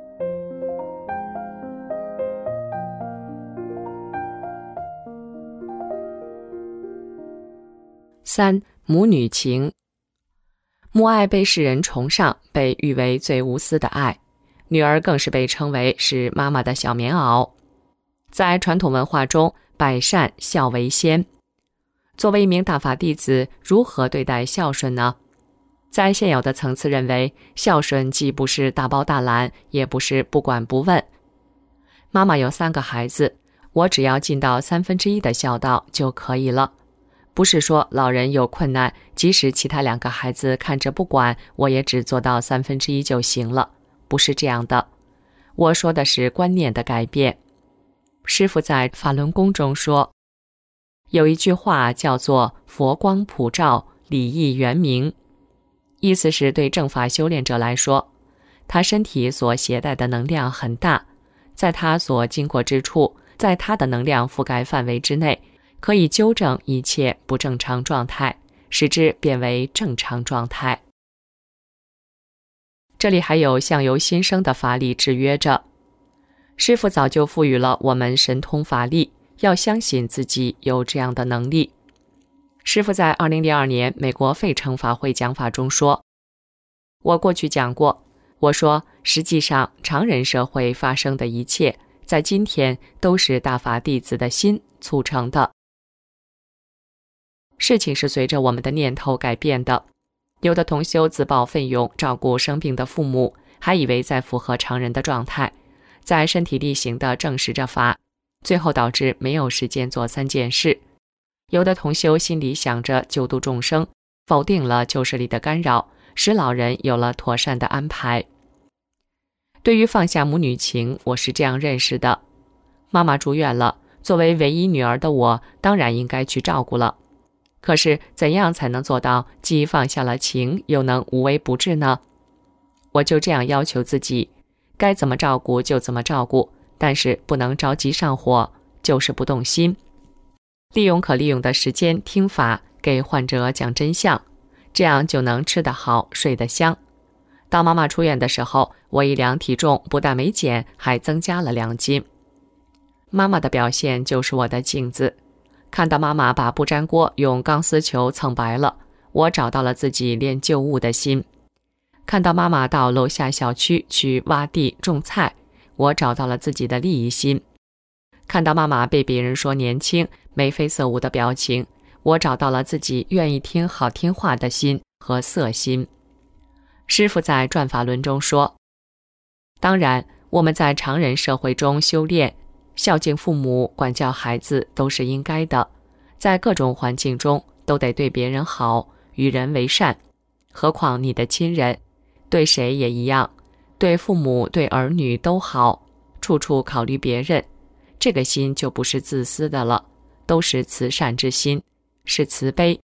三、母女情。母爱被世人崇尚，被誉为最无私的爱，女儿更是被称为是妈妈的小棉袄。在传统文化中，百善孝为先。作为一名大法弟子，如何对待孝顺呢？在现有的层次认为，孝顺既不是大包大揽，也不是不管不问。妈妈有三个孩子，我只要尽到三分之一的孝道就可以了。不是说老人有困难，即使其他两个孩子看着不管，我也只做到三分之一就行了，不是这样的。我说的是观念的改变。师父在法轮功中说，有一句话叫做佛光普照，礼义圆明，意思是对正法修炼者来说，他身体所携带的能量很大，在他所经过之处，在他的能量覆盖范围之内，可以纠正一切不正常状态，使之变为正常状态。这里还有相由心生的法力制约着。师父早就赋予了我们神通法力，要相信自己有这样的能力。师父在二零零二年美国费城法会讲法中说，我过去讲过，我说实际上常人社会发生的一切，在今天都是大法弟子的心促成的。事情是随着我们的念头改变的。有的同修自报奋勇照顾生病的父母，还以为在符合常人的状态， 在身体力行地证实着法，最后导致没有时间做三件事。有的同修心里想着救度众生，否定了旧势力的干扰，使老人有了妥善的安排。对于放下母女情，我是这样认识的：妈妈住院了，作为唯一女儿的我，当然应该去照顾了。可是怎样才能做到既放下了情，又能无微不至呢？我就这样要求自己，该怎么照顾就怎么照顾，但是不能着急上火，就是不动心。利用可利用的时间听法，给患者讲真相，这样就能吃得好，睡得香。当妈妈出院的时候，我一量体重，不但没减，还增加了两斤。妈妈的表现就是我的镜子。看到妈妈把不粘锅用钢丝球蹭白了，我找到了自己练旧物的心。看到妈妈到楼下小区去挖地种菜，我找到了自己的利益心。看到妈妈被别人说年轻眉飞色舞的表情，我找到了自己愿意听好听话的心和色心。师父在转法轮中说，当然我们在常人社会中修炼，孝敬父母，管教孩子都是应该的，在各种环境中都得对别人好，与人为善。何况你的亲人，对谁也一样，对父母对儿女都好，处处考虑别人，这个心就不是自私的了，都是慈善之心，是慈悲。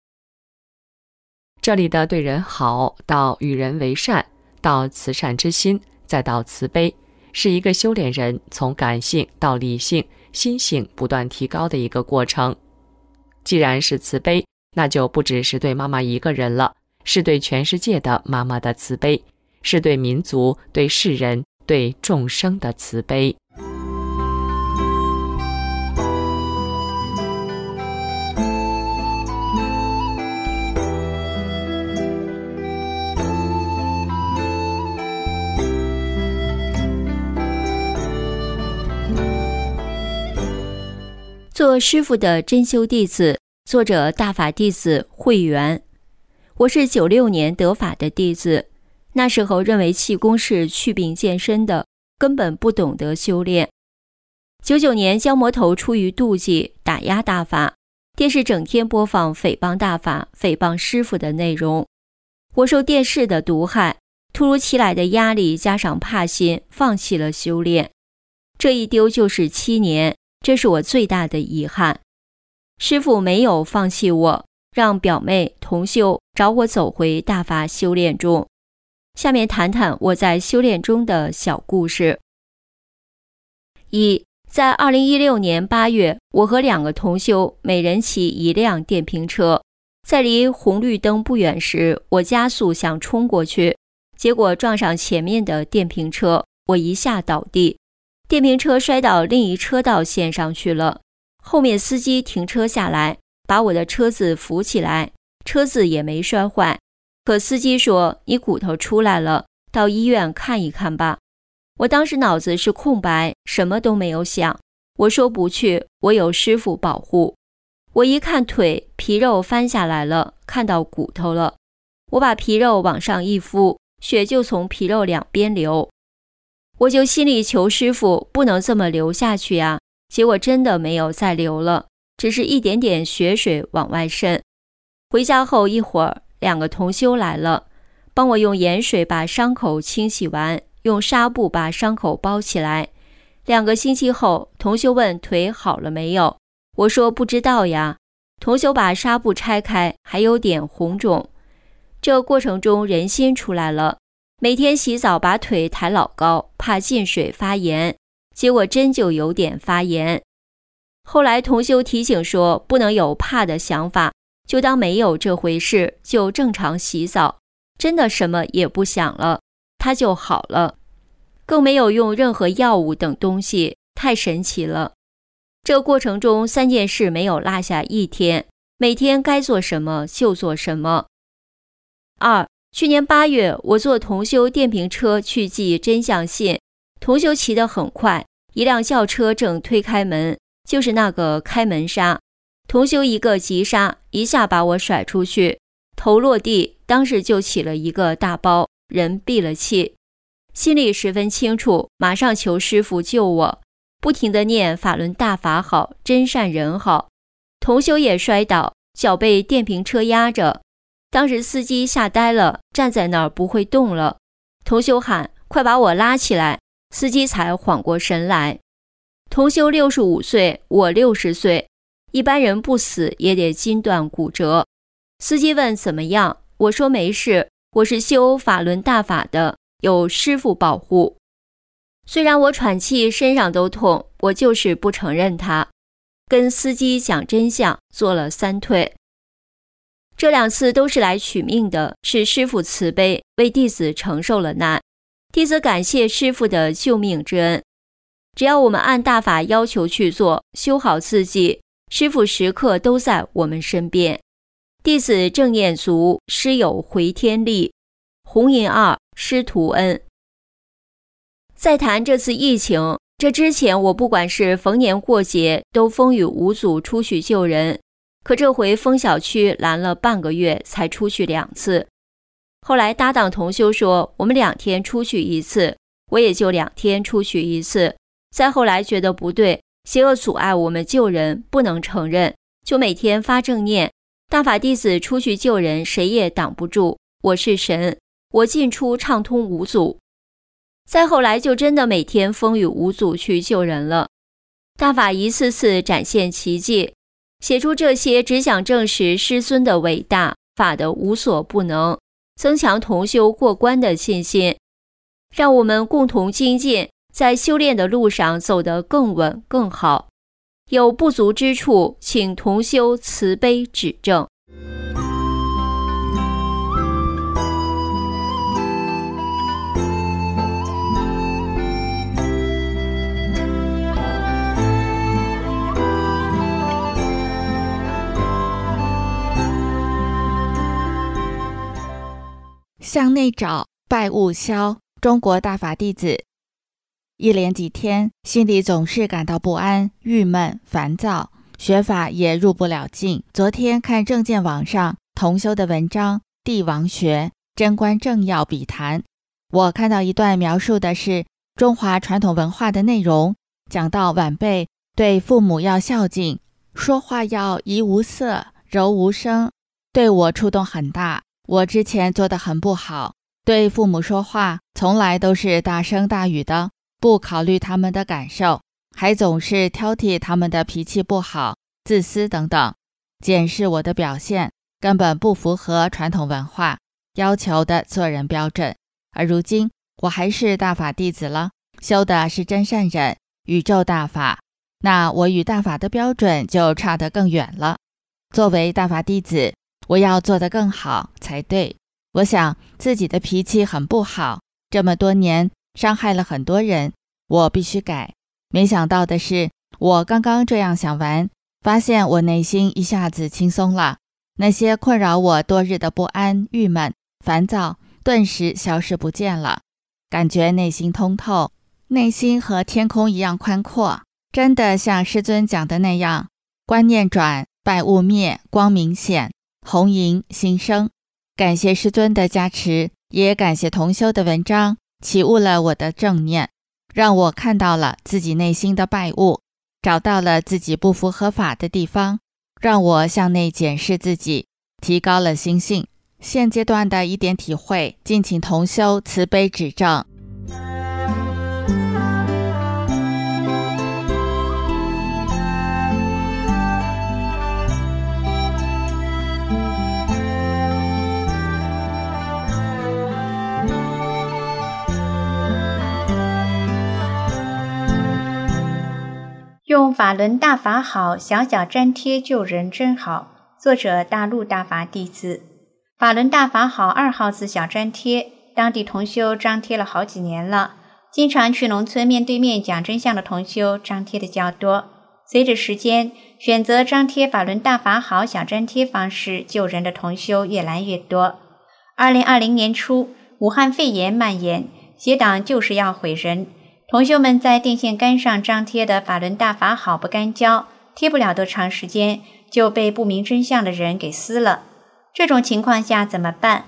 这里的对人好到与人为善，到慈善之心，再到慈悲，是一个修炼人从感性到理性、心性不断提高的一个过程。既然是慈悲，那就不只是对妈妈一个人了，是对全世界的妈妈的慈悲，是对民族、对世人、对众生的慈悲。 做师父的真修弟子，作者大法弟子慧圆。我是九六年得法的弟子，那时候认为气功是祛病健身的，根本不懂得修炼。九九年焦魔头出于妒忌打压大法，电视整天播放诽谤大法、诽谤师父的内容。我受电视的毒害，突如其来的压力加上怕心，放弃了修炼。这一丢就是七年，这是我最大的遗憾。师父没有放弃我，让表妹同修找我走回大法修炼中。下面谈谈我在修炼中的小故事。一，在二零一六年八月，我和两个同修每人骑一辆电瓶车，在离红绿灯不远时，我加速想冲过去，结果撞上前面的电瓶车，我一下倒地，电瓶车摔到另一车道线上去了。后面司机停车下来，把我的车子扶起来，车子也没摔坏。可司机说，你骨头出来了，到医院看一看吧。我当时脑子是空白，什么都没有想。我说不去，我有师父保护。我一看腿，皮肉翻下来了，看到骨头了。我把皮肉往上一敷，血就从皮肉两边流。我就心里求师父，不能这么流下去啊。结果真的没有再流了，只是一点点血水往外渗。回家后一会儿，两个同修来了，帮我用盐水把伤口清洗完，用纱布把伤口包起来。两个星期后，同修问腿好了没有，我说不知道呀。同修把纱布拆开，还有点红肿。这过程中人心出来了，每天洗澡把腿抬老高，怕进水发炎。结果真就有点发炎。后来同修提醒说，不能有怕的想法，就当没有这回事，就正常洗澡。真的什么也不想了，它就好了，更没有用任何药物等东西，太神奇了。这过程中三件事没有落下一天，每天该做什么就做什么。二，去年八月，我坐同修电瓶车去寄真相信，同修骑得很快，一辆轿车正推开门，就是那个开门刹。同修一个急刹，一下把我甩出去，头落地，当时就起了一个大包，人闭了气。 心里十分清楚，马上求师父救我，不停地念法轮大法好，真善人好。同修也摔倒，脚被电瓶车压着，当时司机吓呆了，站在那儿不会动了。同修喊：快把我拉起来，司机才缓过神来。同修六十五岁，我六十岁，一般人不死也得筋断骨折。司机问怎么样，我说没事，我是修法轮大法的，有师父保护。虽然我喘气，身上都痛，我就是不承认它，跟司机讲真相，做了三退。这两次都是来取命的，是师父慈悲，为弟子承受了难。弟子感谢师父的救命之恩。只要我们按大法要求去做，修好自己，师父时刻都在我们身边。弟子正念足，师有回天力。红银二，师徒恩。再谈这次疫情，这之前我不管是逢年过节，都风雨无阻出去救人，可这回封小区拦了半个月才出去两次。后来搭档同修说，我们两天出去一次，我也就两天出去一次。再后来觉得不对，邪恶阻碍我们救人，不能承认，就每天发正念，大法弟子出去救人，谁也挡不住，我是神，我进出畅通无阻。再后来就真的每天风雨无阻去救人了。大法一次次展现奇迹，写出这些只想证实师尊的伟大，法的无所不能，增强同修过关的信心，让我们共同精进，在修炼的路上走得更稳更好。有不足之处，请同修慈悲指正。 向内找，拜悟消。中国大法弟子，一连几天，心里总是感到不安、郁闷、烦躁，学法也入不了境。昨天看正见网上同修的文章《帝王学贞观政要笔谈》，我看到一段描述的是中华传统文化的内容，讲到晚辈对父母要孝敬，说话要怡无色、柔无声，对我触动很大。我之前做得很不好，对父母说话从来都是大声大语的，不考虑他们的感受，还总是挑剔他们的脾气不好、自私等等。检视我的表现，根本不符合传统文化要求的做人标准。而如今我还是大法弟子了，修的是真善忍、宇宙大法，那我与大法的标准就差得更远了。作为大法弟子，我要做得更好才对。我想自己的脾气很不好，这么多年伤害了很多人，我必须改。没想到的是，我刚刚这样想完，发现我内心一下子轻松了，那些困扰我多日的不安、郁闷、烦躁顿时消失不见了，感觉内心通透，内心和天空一样宽阔，真的像师尊讲的那样，观念转，拜悟灭，光明显，红银新生。感谢师尊的加持，也感谢同修的文章，启悟了我的正念，让我看到了自己内心的败悟，找到了自己不符合法的地方，让我向内检视自己，提高了心性。现阶段的一点体会，敬请同修慈悲指正。 用法轮大法好，小小粘贴救人真好。作者大陆大法弟子。法轮大法好二号字小粘贴，当地同修张贴了好几年了，经常去农村面对面讲真相的同修张贴的较多。随着时间，选择张贴法轮大法好小粘贴方式救人的同修越来越多。二零二零年初，武汉肺炎蔓延，邪党就是要毁人。同修们在电线杆上张贴的法轮大法好不干胶，贴不了多长时间就被不明真相的人给撕了。这种情况下怎么办？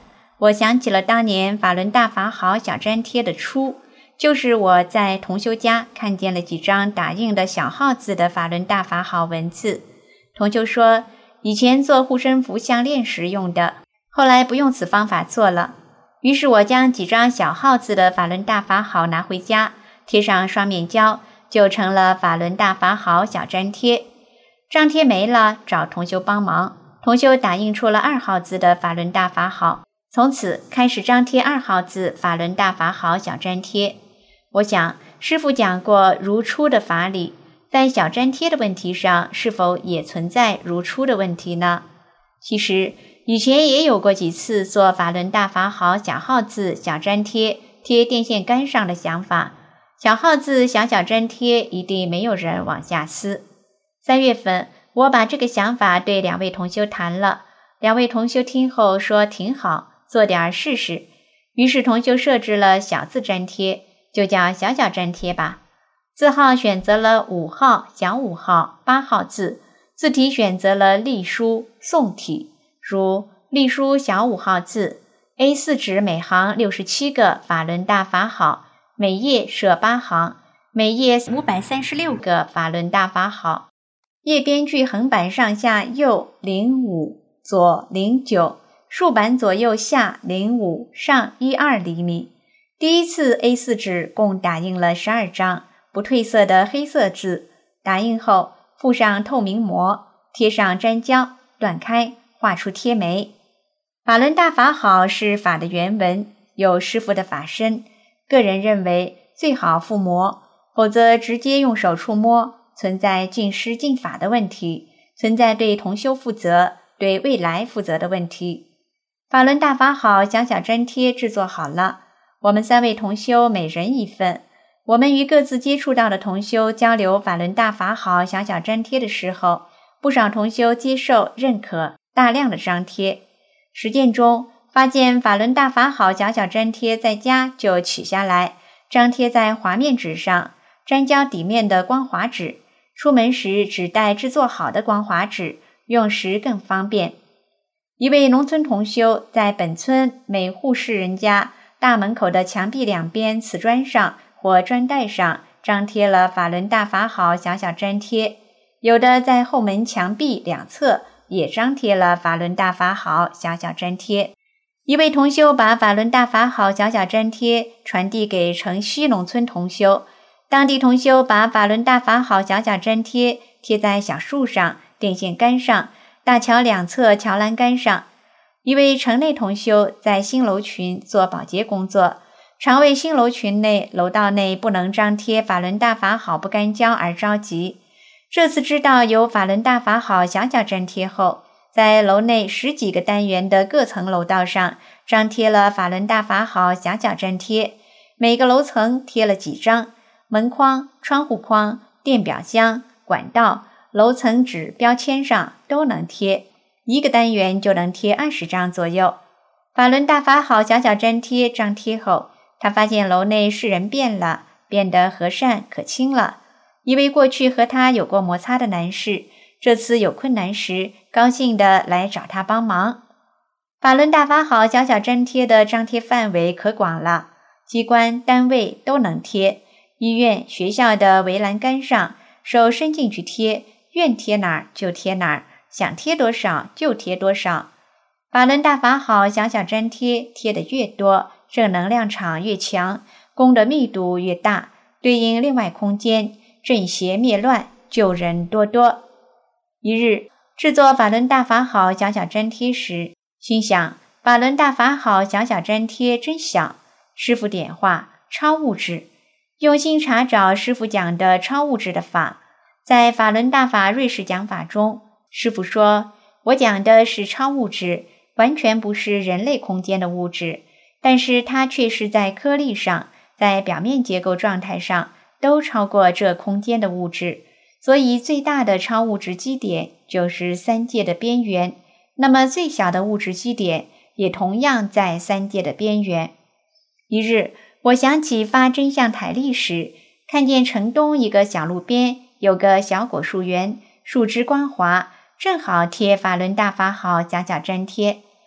我想起了当年法轮大法好小粘贴的初，就是我在同修家看见了几张打印的小号字的法轮大法好文字。同修说，以前做护身符项链时用的，后来不用此方法做了。于是我将几张小号字的法轮大法好拿回家，贴上双面胶，就成了法轮大法好小粘贴。张贴没了，找同修帮忙，同修打印出了二号字的法轮大法好，从此开始张贴二号字法轮大法好小粘贴。我想师父讲过如初的法理，在小粘贴的问题上是否也存在如初的问题呢？其实以前也有过几次做法轮大法好小号字小粘贴贴电线杆上的想法，小号字小小粘贴一定没有人往下撕。三月份我把这个想法对两位同修谈了，两位同修听后说挺好，做点试试。于是同修设置了小字粘贴，就叫小小粘贴吧。字号选择了五号、小五号、八号字，字体选择了隶书、宋体，如隶书小五号字 A 四 纸每行六十七个法轮大法好，每页设八行，每页五百三十六个法轮大法好。页边距横板上下右零五，左零九，竖板左右下零五，上一二厘米。第一次 A 四 纸共打印了十二张不褪色的黑色字，打印后附上透明膜，贴上粘胶，断开，画出贴眉。法轮大法好是法的原文，有师父的法身，个人认为最好附膜，否则直接用手触摸，存在尽师尽法的问题，存在对同修负责、对未来负责的问题。法轮大法好小小粘贴制作好了，我们三位同修每人一份。我们与各自接触到的同修交流法轮大法好小小粘贴的时候，不少同修接受认可大量的张贴。实践中发现法轮大法好小小粘贴在家就取下来，张贴在滑面纸上，粘胶底面的光滑纸，出门时只带制作好的光滑纸，用时更方便。一位农村同修在本村每户室人家大门口的墙壁两边瓷砖上或砖带上张贴了法轮大法好小小粘贴，有的在后门墙壁两侧也张贴了法轮大法好小小粘贴。一位同修把法轮大法好小小粘贴传递给城西农村同修，当地同修把法轮大法好小小粘贴贴在小树上、电线杆上、大桥两侧桥栏杆上。一位城内同修在新楼群做保洁工作，常为新楼群内楼道内不能张贴法轮大法好不干胶而着急。这次知道有法轮大法好小小粘贴后，在楼内十几个单元的各层楼道上张贴了法轮大法好小小粘贴，每个楼层贴了几张，门框、窗户框、电表箱、管道、楼层纸标签上都能贴，一个单元就能贴二十张左右。法轮大法好小小粘贴张贴后，他发现楼内世人变了，变得和善可亲了。一位过去和他有过摩擦的男士，这次有困难时高兴地来找他帮忙。法轮大法好小小粘贴的张贴范围可广了，机关单位都能贴，医院学校的围栏杆上手伸进去贴，愿贴哪儿就贴哪儿，想贴多少就贴多少。法轮大法好小小粘贴贴得越多，正能量场越强，功的密度越大，对应另外空间，正邪灭乱，救人多多。一日制作法轮大法好小小粘贴时，心想法轮大法好小小粘贴真小，师父点化超物质，用心查找师父讲的超物质的法。在法轮大法瑞士讲法中，师父说，我讲的是超物质，完全不是人类空间的物质，但是它却是在颗粒上，在表面结构状态上都超过这空间的物质，所以最大的超物质基点就是三界的边缘，那么最小的物质基点也同样在三界的边缘。一日我想起发真相台历时，看见城东一个小路边有个小果树园，树枝光滑，正好贴法轮大法好小小粘贴。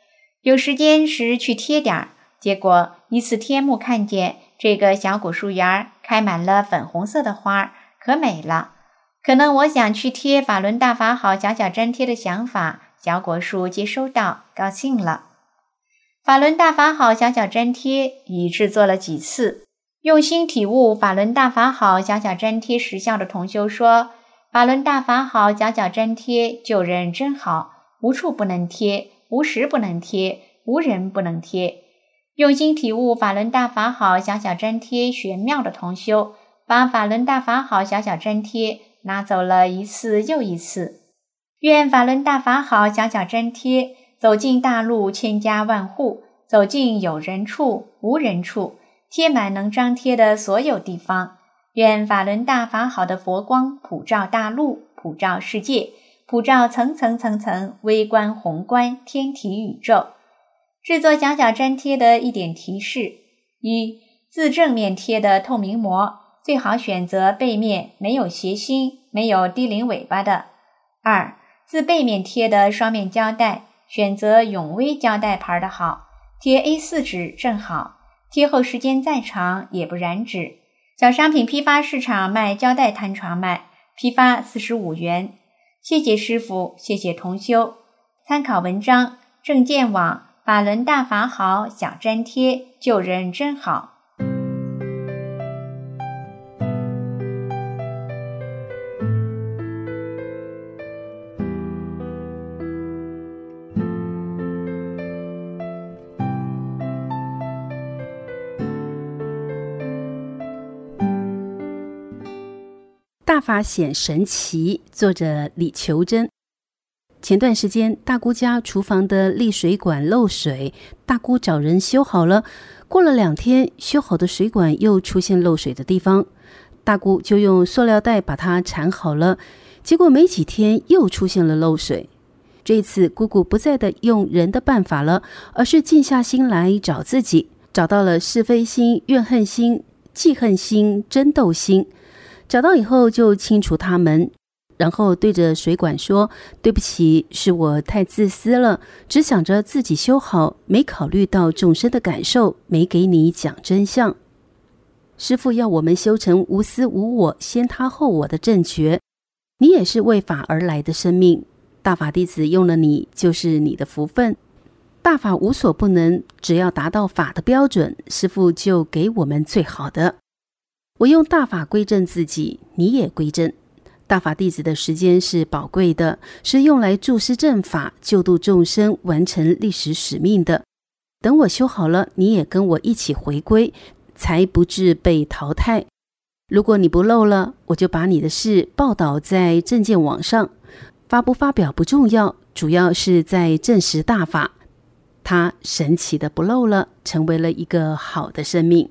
有时间时去贴点儿，结果一次天幕看见这个小果树园开满了粉红色的花，可美了。可能我想去贴法轮大法好小小粘贴的想法，小果树接收到，高兴了。法轮大法好小小粘贴已制作了几次，用心体悟法轮大法好小小粘贴实效的同修说，法轮大法好小小粘贴救人真好，无处不能贴，无时不能贴，无人不能贴。用心体悟法轮大法好小小粘贴玄妙的同修，把法轮大法好小小粘贴拿走了一次又一次。愿法轮大法好小小粘贴走进大陆千家万户，走进有人处无人处，贴满能张贴的所有地方。愿法轮大法好的佛光普照大陆，普照世界，普照层层层层微观宏观天体宇宙。制作小小粘贴的一点提示：一、自正面贴的透明膜最好选择背面没有斜心、没有低领尾巴的。二、自背面贴的双面胶带选择永威胶带牌的好，贴 A 四 纸正好，贴后时间再长也不染指。小商品批发市场卖胶带摊床卖，批发四十五元。谢谢师父，谢谢同修。参考文章：正见网法轮大法好小粘贴，救人真好。 大法显神奇，作者李求真。前段时间大姑家厨房的沥水管漏水，大姑找人修好了，过了两天修好的水管又出现漏水的地方，大姑就用塑料袋把它缠好了，结果没几天又出现了漏水。这次姑姑不再的用人的办法了，而是静下心来找自己，找到了是非心、怨恨心、记恨心、争斗心。找到以后就清除它们，然后对着水管说，对不起，是我太自私了，只想着自己修好，没考虑到众生的感受，没给你讲真相。师父要我们修成无私无我、先他后我的正觉，你也是为法而来的生命，大法弟子用了你就是你的福分。大法无所不能，只要达到法的标准，师父就给我们最好的。我用大法归正自己，你也归正。大法弟子的时间是宝贵的，是用来注释正法、救度众生、完成历史使命的。等我修好了，你也跟我一起回归，才不致被淘汰。如果你不漏了，我就把你的事报道在正见网上。发不发表不重要，主要是在证实大法，它神奇的不漏了，成为了一个好的生命。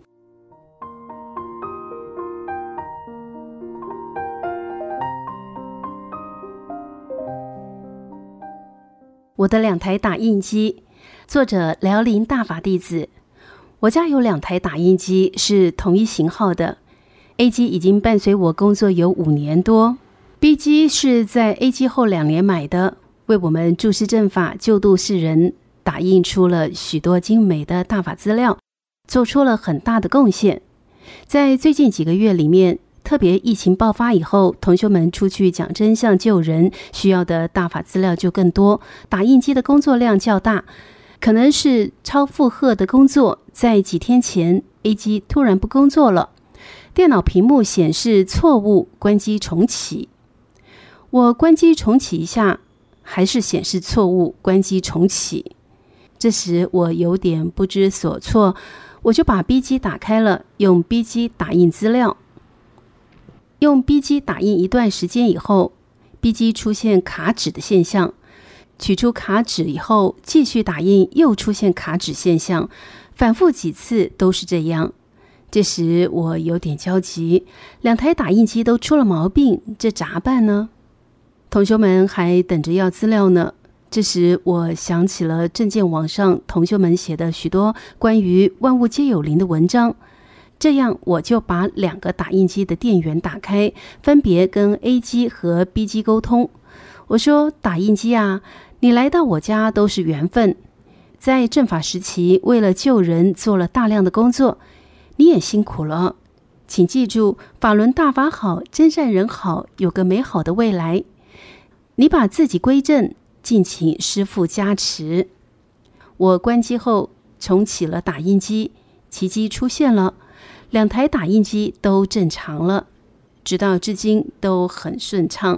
我的两台打印机，作者辽宁大法弟子。我家有两台打印机，是同一型号的。A 机已经伴随我工作有五年多， B 机是在 A 机后两年买的，为我们注释正法、救度世人，打印出了许多精美的大法资料，做出了很大的贡献。在最近几个月里面，特别疫情爆发以后，同学们出去讲真相救人，需要的大法资料就更多，打印机的工作量较大，可能是超负荷的工作。在几天前 A 机突然不工作了，电脑屏幕显示错误，关机重启。我关机重启一下，还是显示错误，关机重启。这时我有点不知所措，我就把 B 机打开了，用 B 机打印资料。用 B 机打印一段时间以后， B 机出现卡纸的现象，取出卡纸以后继续打印，又出现卡纸现象，反复几次都是这样。这时我有点焦急，两台打印机都出了毛病，这咋办呢？同学们还等着要资料呢。这时我想起了正见网上同学们写的许多关于万物皆有灵的文章，这样我就把两个打印机的电源打开，分别跟 A 机和 B 机沟通。我说，打印机啊，你来到我家都是缘分， 在正法时期为了救人做了大量的工作，你也辛苦了。请记住，法轮大法好，真善人好，有个美好的未来。你把自己归正，敬请师父加持。我关机后重启了打印机，奇迹出现了，两台打印机都正常了，直到至今都很顺畅。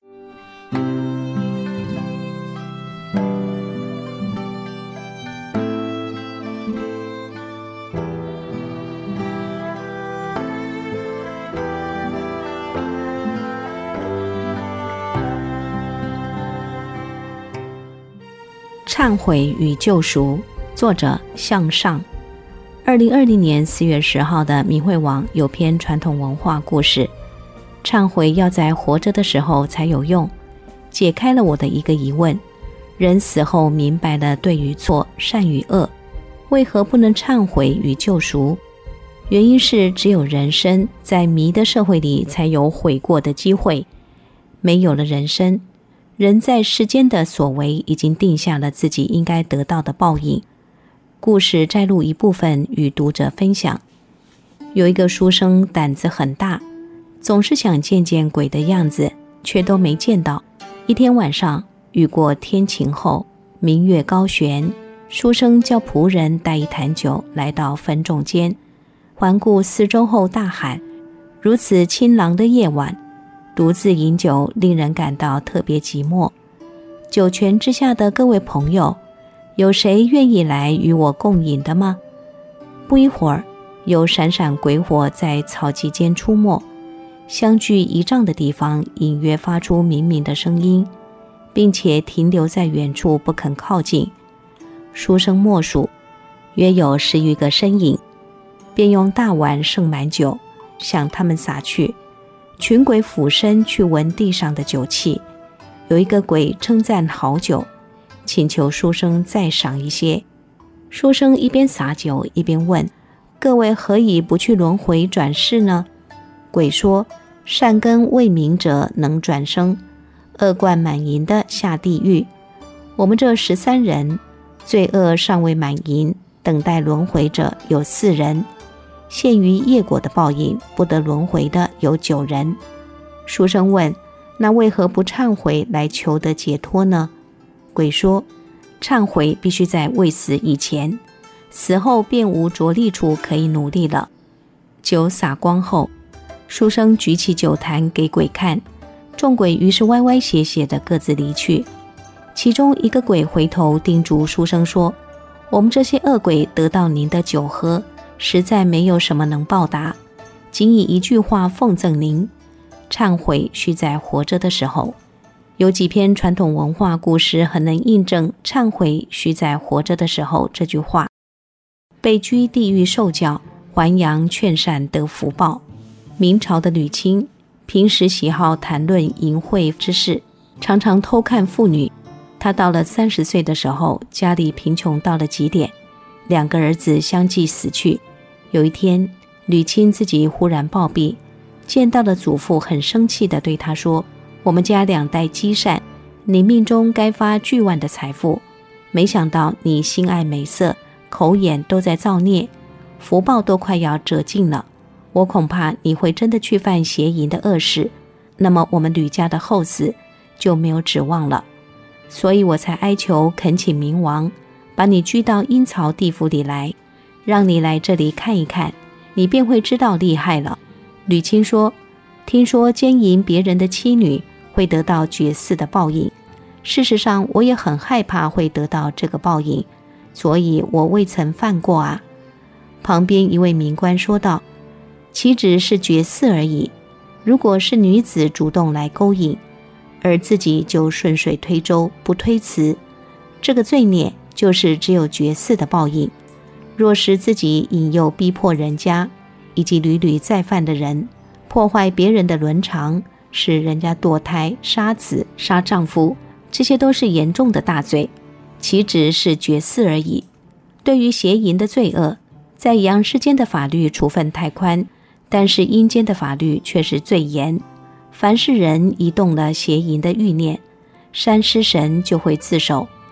忏悔与救赎，作者向上。二零二零年四月十号的明慧网有篇传统文化故事，忏悔要在活着的时候才有用，解开了我的一个疑问：人死后明白了对与错、善与恶，为何不能忏悔与救赎？原因是只有人生在迷的社会里才有悔过的机会，没有了人生，人在世间的所为已经定下了自己应该得到的报应。故事摘录一部分与读者分享。有一个书生胆子很大，总是想见见鬼的样子，却都没见到。一天晚上，雨过天晴后，明月高悬，书生叫仆人带一坛酒来到坟冢间，环顾四周后大喊：如此清朗的夜晚，独自饮酒令人感到特别寂寞。酒泉之下的各位朋友，有谁愿意来与我共饮的吗？不一会儿，有闪闪鬼火在草畦间出没，相距一丈的地方隐约发出冥冥的声音，并且停留在远处不肯靠近。书生默数，约有十余个身影，便用大碗盛满酒向他们洒去。群鬼俯身去闻地上的酒气，有一个鬼称赞好酒，请求书生再赏一些。书生一边洒酒一边问：各位何以不去轮回转世呢？鬼说：善根未明者能转生，恶贯满盈的下地狱。我们这十三人，罪恶尚未满盈，等待轮回者有四人，限于业果的报应，不得轮回的有九人。书生问：那为何不忏悔来求得解脱呢？鬼说：忏悔必须在未死以前，死后便无着力处可以努力了。酒洒光后，书生举起酒坛给鬼看，众鬼于是歪歪斜斜的各自离去。其中一个鬼回头叮嘱书生说：我们这些恶鬼得到您的酒喝，实在没有什么能报答，仅以一句话奉赠您：忏悔须在活着的时候。有几篇传统文化故事很能印证忏悔须在活着的时候这句话。被居地狱受教，还阳劝善得福报。明朝的吕钦平时喜好谈论淫秽之事，常常偷看妇女。他到了三十岁的时候，家里贫穷到了极点，两个儿子相继死去。有一天，吕钦自己忽然暴毙，见到了祖父，很生气地对他说：我们家两代积善，你命中该发巨万的财富，没想到你心爱美色，口眼都在造孽，福报都快要折尽了。我恐怕你会真的去犯邪淫的恶事，那么我们吕家的后死就没有指望了。所以我才哀求恳请冥王把你拘到阴曹地府里来，让你来这里看一看，你便会知道厉害了。吕钦说：听说奸淫别人的妻女会得到绝嗣的报应，事实上我也很害怕会得到这个报应，所以我未曾犯过啊。旁边一位民官说道：岂止是绝嗣而已，如果是女子主动来勾引，而自己就顺水推舟不推辞，这个罪孽就是只有绝嗣的报应。若是自己引诱逼迫人家，以及屡屡再犯的人，破坏别人的伦常，使人家堕胎、杀子、杀丈夫，这些都是严重的大罪，岂止是绝嗣而已。对于邪淫的罪恶，在阳世间的法律处分太宽，但是阴间的法律却是最严。凡是人一动了邪淫的欲念，山尸神就会自首。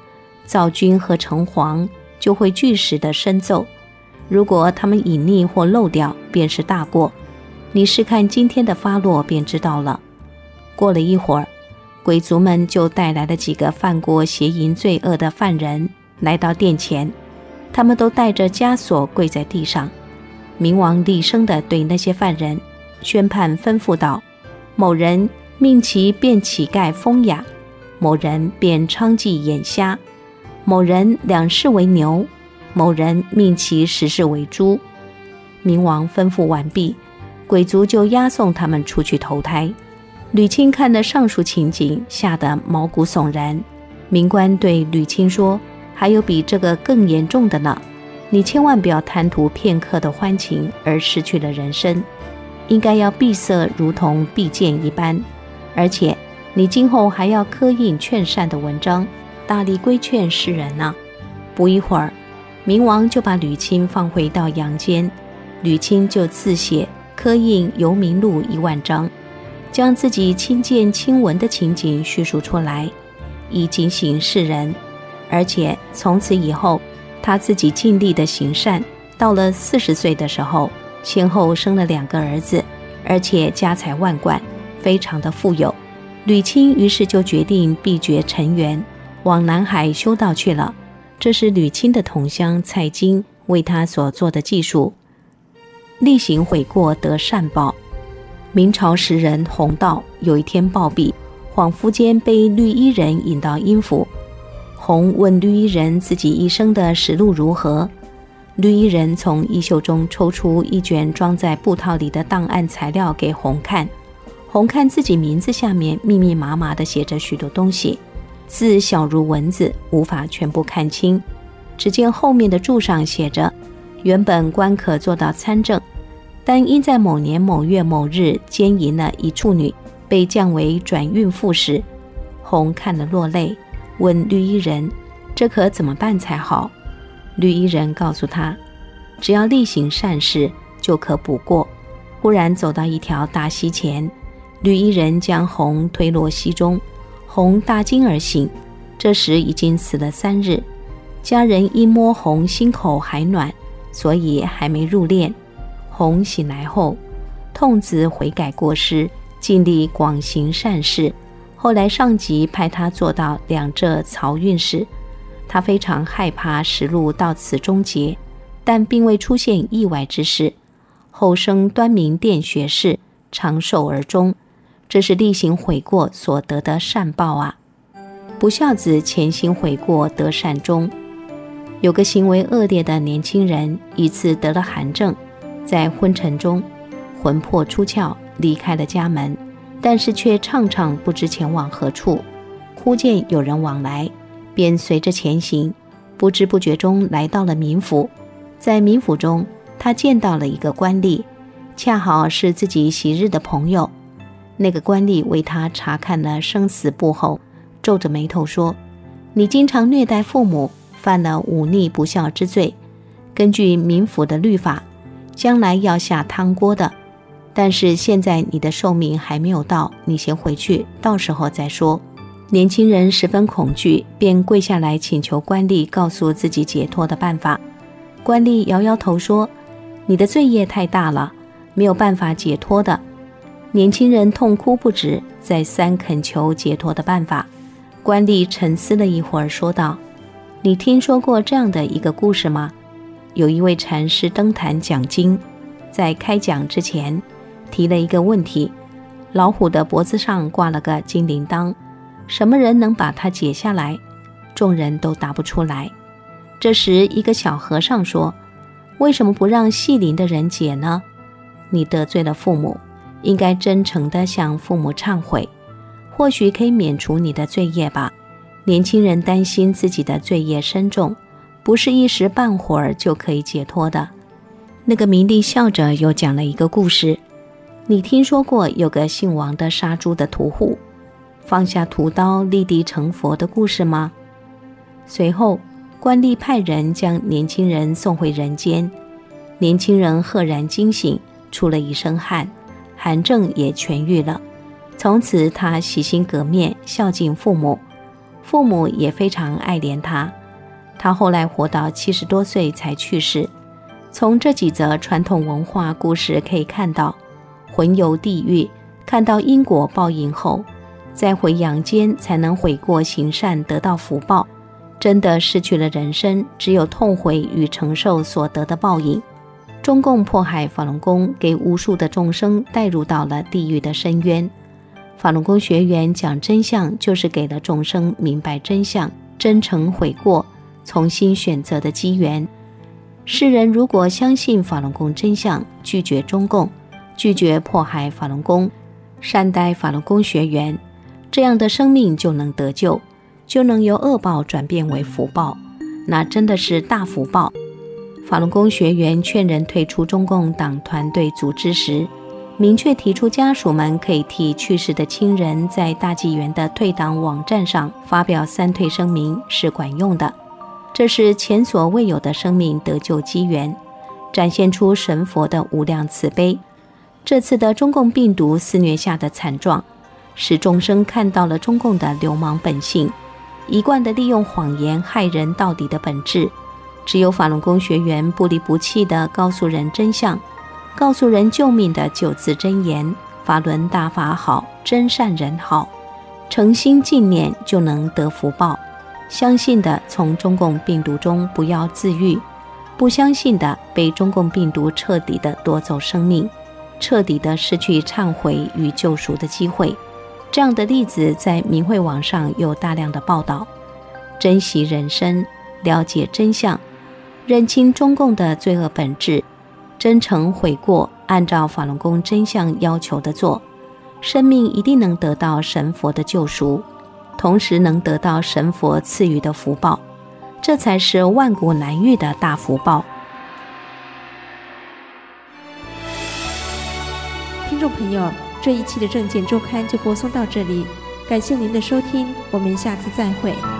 灶君和城隍就会据实的申奏，如果他们隐匿或漏掉，便是大过。你试看今天的发落便知道了。过了一会儿，鬼卒们就带来了几个犯过邪淫罪恶的犯人来到殿前，他们都带着枷锁跪在地上。冥王厉声地对那些犯人宣判吩咐道：某人命其变乞丐风雅，某人变娼妓眼瞎，某人两世为牛，某人命其十世为猪。冥王吩咐完毕，鬼卒就押送他们出去投胎。吕钦看了上述情景，吓得毛骨悚然。冥官对吕钦说：还有比这个更严重的呢，你千万不要贪图片刻的欢情而失去了人生，应该要闭塞如同闭剑一般，而且你今后还要刻印劝善的文章，大力规劝世人呢、啊。不一会儿，冥王就把吕钦放回到阳间，吕钦就自写刻印游民录一万章，将自己亲见亲闻的情景叙述出来，以警醒世人。而且从此以后，他自己尽力的行善，到了四十岁的时候，先后生了两个儿子，而且家财万贯，非常的富有。吕钦于是就决定避绝尘缘，往南海修道去了。这是吕钦的同乡蔡京为他所做的记述。力行悔过得善报。明朝时人洪道有一天暴毙，恍惚间被绿衣人引到阴府。洪问绿衣人自己一生的实录如何，绿衣人从衣袖中抽出一卷装在布套里的档案材料给洪看。洪看自己名字下面密密麻麻地写着许多东西，字小如蚊子，无法全部看清。只见后面的注上写着：原本官可做到参政，但因在某年某月某日奸淫了一处女，被降为转运副使。洪看了落泪，问绿衣人：这可怎么办才好？绿衣人告诉他：只要力行善事，就可补过。忽然走到一条大溪前，绿衣人将洪推落溪中，洪大惊而醒。这时已经死了三日，家人因摸洪心口还暖，所以还没入殓。洪醒来后，痛自悔改过失，尽力广行善事。后来上级派他做到两浙漕运使，他非常害怕实录到此终结，但并未出现意外之事。后升端明殿学士，长寿而终。这是力行悔过所得的善报啊！不孝子潜心悔过得善终。有个行为恶劣的年轻人，一次得了寒症，在昏沉中魂魄出窍，离开了家门，但是却怅怅不知前往何处。忽见有人往来，便随着前行，不知不觉中来到了民府。在民府中，他见到了一个官吏，恰好是自己昔日的朋友。那个官吏为他查看了生死簿后，皱着眉头说：你经常虐待父母，犯了忤逆不孝之罪，根据民府的律法，将来要下汤锅的。但是现在你的寿命还没有到，你先回去，到时候再说。年轻人十分恐惧，便跪下来请求官吏告诉自己解脱的办法。官吏摇摇头说：你的罪业太大了，没有办法解脱的。年轻人痛哭不止，再三恳求解脱的办法。官吏沉思了一会儿，说道：你听说过这样的一个故事吗？有一位禅师登坛讲经，在开讲之前提了一个问题：老虎的脖子上挂了个金铃铛，什么人能把它解下来？众人都答不出来。这时一个小和尚说：为什么不让系铃的人解呢？你得罪了父母，应该真诚地向父母忏悔，或许可以免除你的罪业吧。年轻人担心自己的罪业深重，不是一时半会儿就可以解脱的。那个名吏笑着又讲了一个故事：你听说过有个姓王的杀猪的屠户，放下屠刀立地成佛的故事吗？随后官吏派人将年轻人送回人间，年轻人赫然惊醒，出了一身汗，寒症也痊愈了。从此他洗心革面，孝敬父母，父母也非常爱怜他， 他后来活到七十多岁才去世。从这几则传统文化故事可以看到，魂游地狱，看到因果报应后，再回阳间才能悔过行善，得到福报。真的失去了人生，只有痛悔与承受所得的报应。中共迫害法轮功，给无数的众生带入到了地狱的深渊。法轮功学员讲真相，就是给了众生明白真相，真诚悔过，重新选择的机缘。世人如果相信法轮功真相，拒绝中共，拒绝迫害法轮功，善待法轮功学员，这样的生命就能得救，就能由恶报转变为福报，那真的是大福报。法轮功学员劝人退出中共党团队组织时，明确提出家属们可以替去世的亲人在大纪元的退党网站上发表三退声明是管用的，这是前所未有的生命得救机缘，展现出神佛的无量慈悲。这次的中共病毒肆虐下的惨状，使众生看到了中共的流氓本性，一贯的利用谎言害人到底的本质。只有法轮功学员不离不弃地告诉人真相，告诉人救命的九字真言：法轮大法好，真善人好。诚心敬念就能得福报。相信的从中共病毒中不要自愈，不相信的被中共病毒彻底地夺走生命，彻底地失去忏悔与救赎的机会。这样的例子在明慧网上有大量的报道。珍惜人生，了解真相，认清中共的罪恶本质，真诚悔过，按照法轮功真相要求的做，生命一定能得到神佛的救赎，同时能得到神佛赐予的福报，这才是万古难遇的大福报。 听众朋友，这一期的证件周刊就播送到这里，感谢您的收听，我们下次再会。